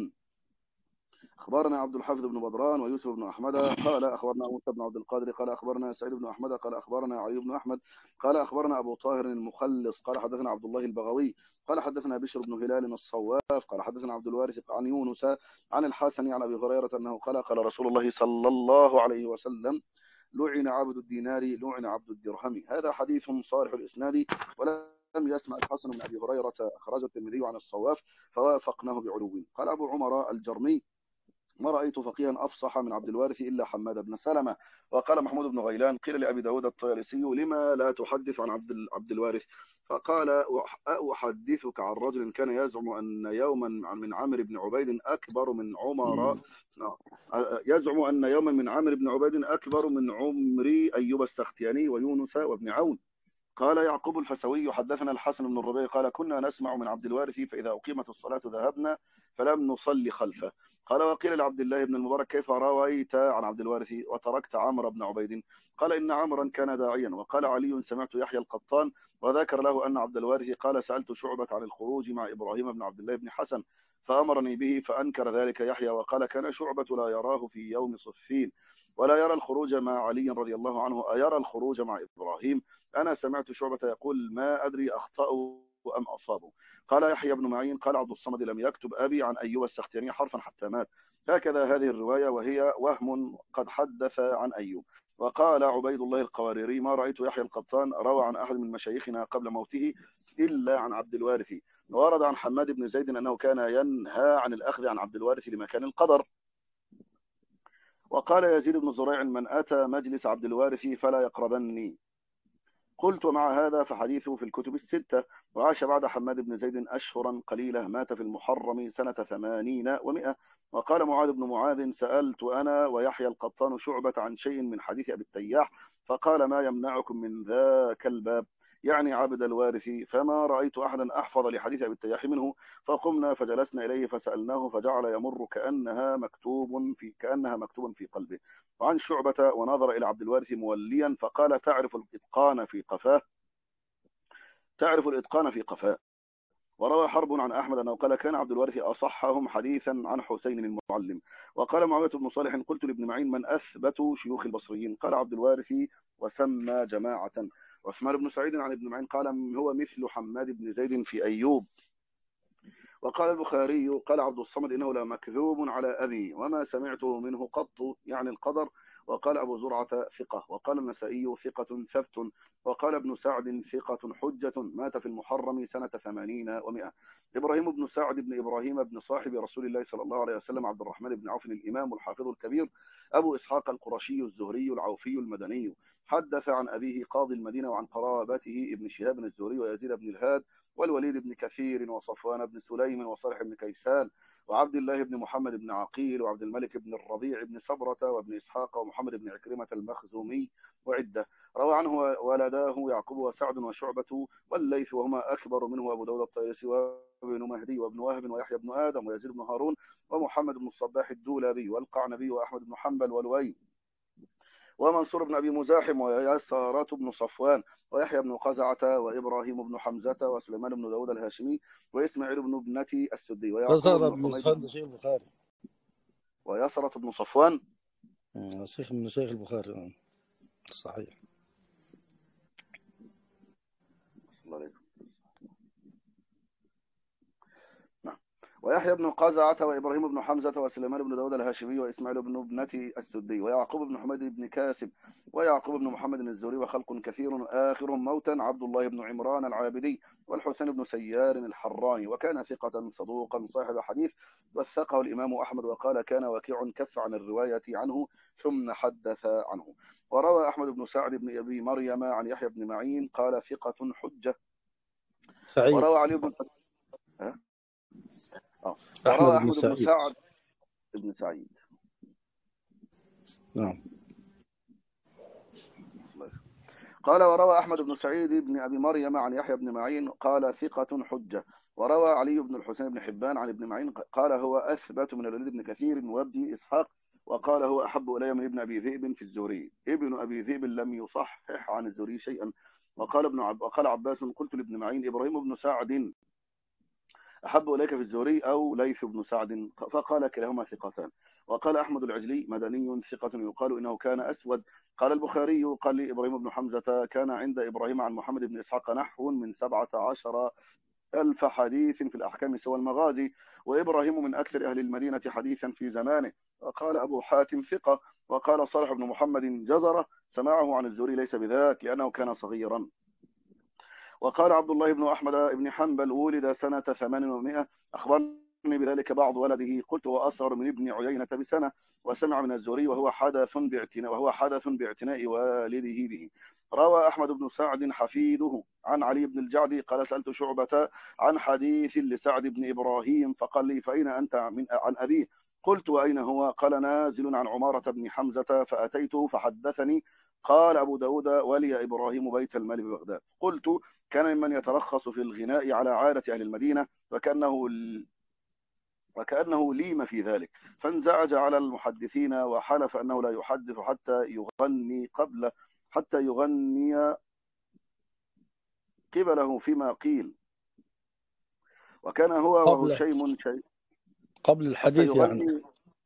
أخبرنا عبد الحافظ بن بدران ويوسف بن أحمد قال أخبرنا موسى بن عبد القادر قال أخبرنا سعيد بن أحمد قال أخبرنا علي بن أحمد قال أخبرنا أبو طاهر المخلص قال حدثنا عبد الله البغوي قال حدثنا بشر بن هلال الصواف قال حدثنا عبد الوارث عن يونس عن الحسن عن أبي هريرة أنه قال قال رسول الله صلى الله عليه وسلم لعن عبد الدينار لعن عبد الدرهم. هذا حديث صالح الإسناد ولم يسمع الحسن من أبي هريرة أخرجه الترمذي عن الصواف فوافقناه بعلو. قال أبو عمر الجرمي ما رأيت فقيها أفصح من عبد الوارث إلا حماد بن سلمة. وقال محمود بن غيلان قيل لأبي داود الطيالسي لما لا تحدث عن عبد عبد الوارث فقال أحدثك عن رجل كان يزعم أن يوما من عمرو بن عبيد أكبر من عمر يزعم أن يوما من عمرو بن عبيد أكبر من عمري أيوب السختياني ويونس وابن عون. قال يعقوب الفسوي حدثنا الحسن بن الربيع قال كنا نسمع من عبد الوارث فإذا أقيمت الصلاة ذهبنا فلم نصلي خلفه. قال وقيل لعبد الله بن المبارك كيف رويت عن عبد الوارث وتركت عمرو بن عبيد قال إن عمرا كان داعيا. وقال علي سمعت يحيى القطان وذكر له أن عبد الوارث قال سألت شعبة عن الخروج مع إبراهيم بن عبد الله بن حسن فأمرني به فأنكر ذلك يحيى. وقال كان شعبة لا يراه في يوم صفين ولا يرى الخروج مع علي رضي الله عنه أيرى الخروج مع إبراهيم. أنا سمعت شعبة يقول ما أدري أخطأوا أم أصابوا. قال يحيى بن معين قال عبد الصمد لم يكتب أبي عن أيوب السختياني حرفا حتى مات. هكذا هذه الرواية وهي وهم قد حدث عن أيوب. وقال عبيد الله القواريري ما رأيت يحيى القطان روى عن أحد من مشايخنا قبل موته إلا عن عبد الوارث. ورد عن حماد بن زيد أنه كان ينهى عن الأخذ عن عبد الوارث لمكان القدر. وقال يزيد بن زريع من أتى مجلس عبد الوارث فلا يقربني. قلت مع هذا فحديثه في الكتب الستة. وعاش بعد حماد بن زيد أشهرا قليلة مات في المحرم سنة ثمانين ومئة. وقال معاذ بن معاذ سألت أنا ويحيى القطان شعبة عن شيء من حديث أبي التياح فقال ما يمنعكم من ذاك الباب يعني عبد الوارث فما رأيت أحدا أحفظ لحديث أبي التياح منه. فقمنا فجلسنا إليه فسألناه فجعل يمر كأنها مكتوب في كأنها مكتوب في قلبه. وعن شعبة ونظر إلى عبد الوارث موليا فقال تعرف الإتقان في قفاه تعرف الإتقان في قفاه. وروى حرب عن أحمد أنه قال كان عبد الوارث أصحهم حديثا عن حسين المعلم. وقال معاوية بن صالح قلت لابن معين من أثبت شيوخ البصريين قال عبد الوارث وسمى جماعة. وعثمان بن سعيد عن ابن معين قال هو مثل حماد بن زيد في أيوب. وقال البخاري قال عبد الصمد إنه لمكذوب على أبي وما سمعته منه قط يعني القدر. وقال أبو زرعة ثقة. وقال النسائي ثقة ثبت. وقال ابن سعد ثقة حجة مات في المحرم سنة ثمانين ومئة. إبراهيم بن سعد بن إبراهيم بن صاحب رسول الله صلى الله عليه وسلم عبد الرحمن بن عوف الإمام الحافظ الكبير أبو إسحاق القرشي الزهري العوفي المدني حدث عن أبيه قاضي المدينة وعن قرابته ابن شهاب الزهري ويزيد بن الهاد والوليد بن كثير وصفوان بن سليم وصالح بن كيسان وعبد الله بن محمد بن عقيل وعبد الملك بن الربيع بن صبرة وابن إسحاق ومحمد بن عكرمة المخزومي وعدة. روى عنه ولداه يعقوب وسعد وشعبة والليث وهما أكبر منه أبو داود الطيالسي وابن مهدي وابن وهب ويحيى بن آدم ويزيد بن هارون ومحمد بن الصباح الدولابي والقعنبي وأحمد بن حنبل والوي ومنصور بن أبي مزاحم ويسارات بن صفوان ويحيى بن قزعة وإبراهيم بن حمزة وسليمان بن داود الهاشمي وإسماعيل بن ابنتي السدي ويعقوب فصار بن ابن حميد صفوان ده شيخ البخاري. ويسرة بن صفوان مم، شيخ من شيخ البخاري. آه، صحيح. الله عليكم. نعم. ويحيى بن قزعة وإبراهيم بن حمزة وسليمان بن داود الهاشمي وإسماعيل بن ابنتي السدي ويعقوب بن حميد بن كاسب ويعقوب بن محمد الزوري وخلق كثير آخر موتا عبد الله بن عمران العابدي والحسين بن سيار الحراني وكان ثقة صدوقا صاحب حديث وثقه الإمام أحمد وقال كان وكيع كف عن الرواية عنه ثم حدث عنه. وروى أحمد بن سعد بن أبي مريم عن يحيى بن معين قال ثقة حجة. سعيد. وروى علي بن ها؟ آه. أحمد وروى بن أحمد بن سعيد. سعد بن سعيد. نعم. قال وروى أحمد بن سعيد بن أبي مريم عن يحيى بن معين قال ثقة حجة. وروى علي بن الحسين بن حبان عن ابن معين قال هو أثبت من الوليد بن كثير وابن إسحاق وقال هو أحب إلي من ابن أبي ذئب في الزهري. ابن أبي ذئب لم يصحح عن الزهري شيئا. وقال ابن عب... وقال عباس قلت لابن معين إبراهيم بن سعد أحب إليك في الزهري أو ليث بن سعد فقال كلاهما ثقتان. وقال أحمد العجلي مدني ثقة يقال إنه كان أسود. قال البخاري قال لي إبراهيم بن حمزة كان عند إبراهيم عن محمد بن إسحاق نحو من سبعة عشر ألف حديث في الأحكام سوى المغازي وإبراهيم من أكثر أهل المدينة حديثا في زمانه. وقال أبو حاتم ثقة. وقال صالح بن محمد جزرة سماعه عن الزهري ليس بذاك لأنه كان صغيرا. وقال عبد الله بن أحمد بن حنبل ولد سنة ثمان ومائة أخبرني بذلك بعض ولده قلت هو أصغر من ابن عيينة بسنة وسمع من الزهري وهو حدث باعتناء وهو حدث باعتناء والده به. روى أحمد بن سعد حفيده عن علي بن الجعد قال سألت شعبة عن حديث لسعد بن إبراهيم فقال لي فأين أنت من عن أبيه قلت وأين هو قال نازل عن عمارة بن حمزة فأتيته فحدثني. قال أبو داود ولي إبراهيم بيت المال ببغداد. قلت كان ممن يترخص في الغناء على عادة أهل المدينة وكأنه وكأنه ليم في ذلك فانزعج على المحدثين وحلف أنه لا يحدث حتى يغني قبل حتى يغني قبله فيما قيل. وكان هو قبل وهشيم شيء قبل حتى الحديث يعني. يغني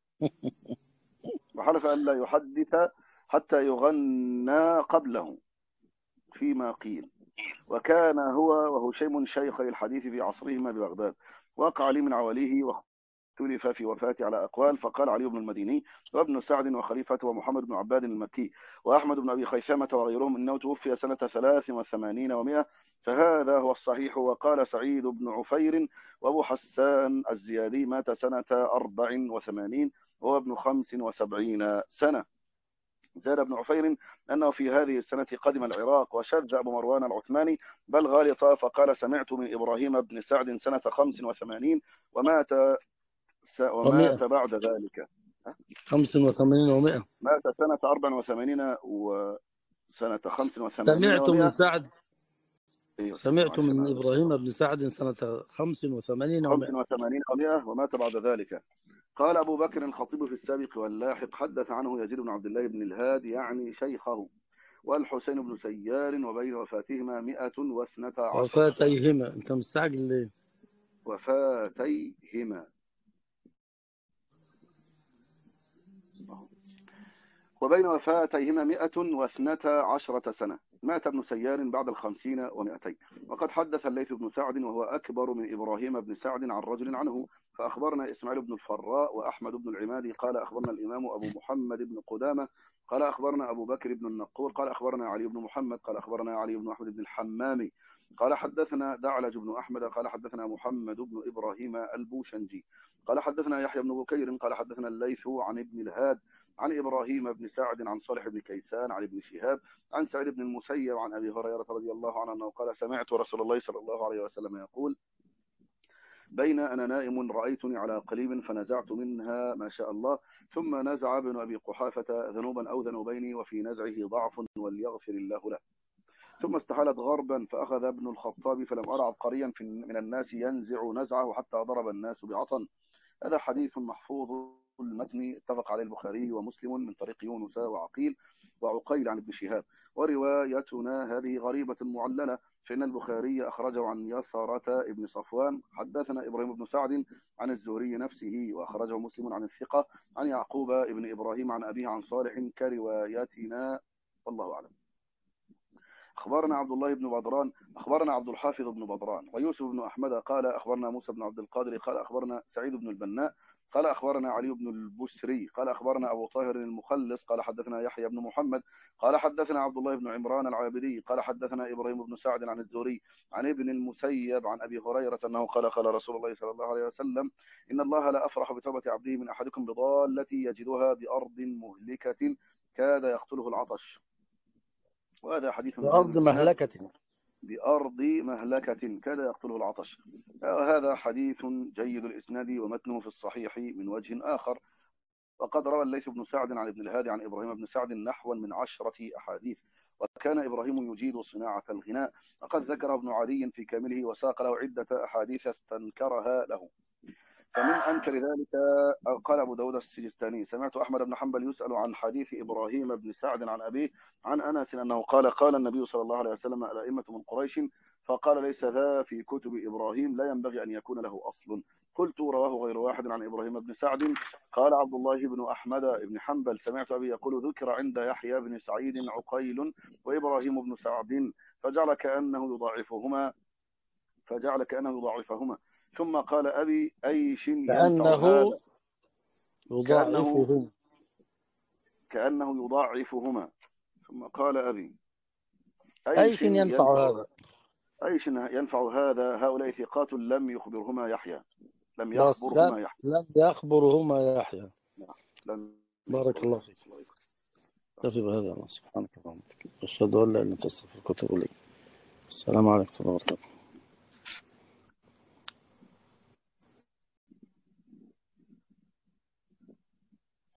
وحلف أن لا يحدث حتى يغنى قبله فيما قيل. وكان هو وهشيم شيخ الحديث في عصرهما ببغداد. وقع علي من عواليه واختلف في وفاته على أقوال فقال علي بن المديني وابن سعد وخليفة ومحمد بن عباد المكي وأحمد بن أبي خيثمة وغيرهم إنه توفي سنة ثلاث وثمانين ومائة فهذا هو الصحيح. وقال سعيد بن عفير وأبو حسان الزيادي مات سنة أربع وثمانين وهو ابن خمس وسبعين سنة. زاد ابن عفير أنه في هذه السنة قدم العراق وشج أبو مروان العثماني بل غالط فقال سمعت من إبراهيم بن سعد سنة خمس وثمانين ومات ومات ومائة. بعد ذلك خمس وثمانين ومائة. مات سنة أربع وثمانين وسنة خمس وثمانين سمعت من ومائة. سعد أيوة سمعت معلش من أنا إبراهيم بن سعد سنة خمس وثمانين خمس ومائة. وثمانين ومائة ومات بعد ذلك. قال أبو بكر الخطيب في السابق واللاحق حدث عنه يزيد بن عبد الله بن الهاد يعني شيخه والحسين بن سيار وبين وفاتهما مئة واثنتا عشرة سنة. وفاتيهما. أنت مستعجل ليه؟ وفاتيهما وبين وفاتيهما مئة واثنتا عشرة سنة. مات ابن سيار بعد الخمسين ومئتين. وقد حدث الليث بن سعد وهو أكبر من إبراهيم بن سعد عن رجل عنه فأخبرنا إسماعيل بن الفراء وأحمد بن العمادي قال أخبرنا الإمام أبو محمد بن قدامة قال أخبرنا أبو بكر بن النقور قال أخبرنا علي بن محمد قال أخبرنا علي بن أحمد بن الحمامي قال حدثنا دعلج بن أحمد قال حدثنا محمد بن إبراهيم البوشنجي قال حدثنا يحيى بن بكير قال حدثنا الليث عن ابن الهاد عن إبراهيم بن سعد عن صالح بن كيسان عن ابن شهاب عن سعيد بن المسيب عن أبي هريرة رضي الله عنه أنه قال سمعت رسول الله صلى الله عليه وسلم يقول بين أنا نائم رأيتني على قليب فنزعت منها ما شاء الله، ثم نزع ابن أبي قحافة ذنوبا أو ذنوبين وفي نزعه ضعف وليغفر الله له. ثم استحالت غربا فأخذ ابن الخطاب فلم أرى عبقريا من الناس ينزع نزعه حتى ضرب الناس بعطن. هذا حديث محفوظ المتن اتفق عليه البخاري ومسلم من طريق يونس وعقيل وعقيل عن ابن شهاب. وروايتنا هذه غريبة معللة، فإن البخاري أخرجه عن يسارة ابن صفوان حدثنا إبراهيم بن سعد عن الزهري نفسه، وأخرجه مسلم عن الثقة عن يعقوب ابن إبراهيم عن أبيه عن صالح كروايتنا، والله أعلم. أخبرنا عبد الله بن بدران أخبرنا عبد الحافظ بن بدران ويوسف بن أحمد قال أخبرنا موسى بن عبد القادر قال أخبرنا سعيد بن البناء قال أخبرنا علي بن البسري قال أخبرنا أبو طاهر المخلص قال حدثنا يحيى بن محمد قال حدثنا عبد الله بن عمران العابدي قال حدثنا إبراهيم بن سعد عن الزهري عن ابن المسيب عن أبي هريرة أنه قال قال رسول الله صلى الله عليه وسلم إن الله لا أفرح بتوبة عبده من أحدكم بضالة يجدها بأرض مهلكة كاد يقتله العطش. وهذا حديث بأرض مهلكة بأرض مهلكة كاد يقتله العطش. هذا حديث جيد الإسناد ومتنه في الصحيح من وجه آخر. وقد روى الليث بن سعد عن ابن الهادي عن إبراهيم بن سعد نحوا من عشرة أحاديث. وكان إبراهيم يجيد صناعة الغناء، وقد ذكر ابن عدي في كامله وساق له عدة أحاديث استنكرها له. فمن أنكر ذلك قال أبو داود السجستاني سمعت أحمد بن حنبل يسأل عن حديث إبراهيم بن سعد عن أبيه عن أنس أنه قال قال النبي صلى الله عليه وسلم الأئمة من قريش، فقال ليس ذا في كتب إبراهيم، لا ينبغي أن يكون له أصل. قلت رواه غير واحد عن إبراهيم بن سعد. قال عبد الله بن أحمد بن حنبل سمعت أبي يقول ذكر عند يحيى بن سعيد عقيل وإبراهيم بن سعد فجعل كأنه يضاعفهما فجعل كأنه يضاعفهما ثم قال أبي أيش ينفع هذا كأنه يضاعفهم كأنه يضاعفهما ثم قال أبي أيش ينفع هذا أيش ينفع هذا هؤلاء ثقات لم يخبرهما يحيى لم يخبرهما يحيى لم يخبرهما يحيى لم بارك الله فيك. كفي بهذا. سبحانك اللهم وبحمدك أشهد أن لا إله إلا أنت أستغفرك وأتوب إليك. السلام عليكم ورحمة الله وبركاته.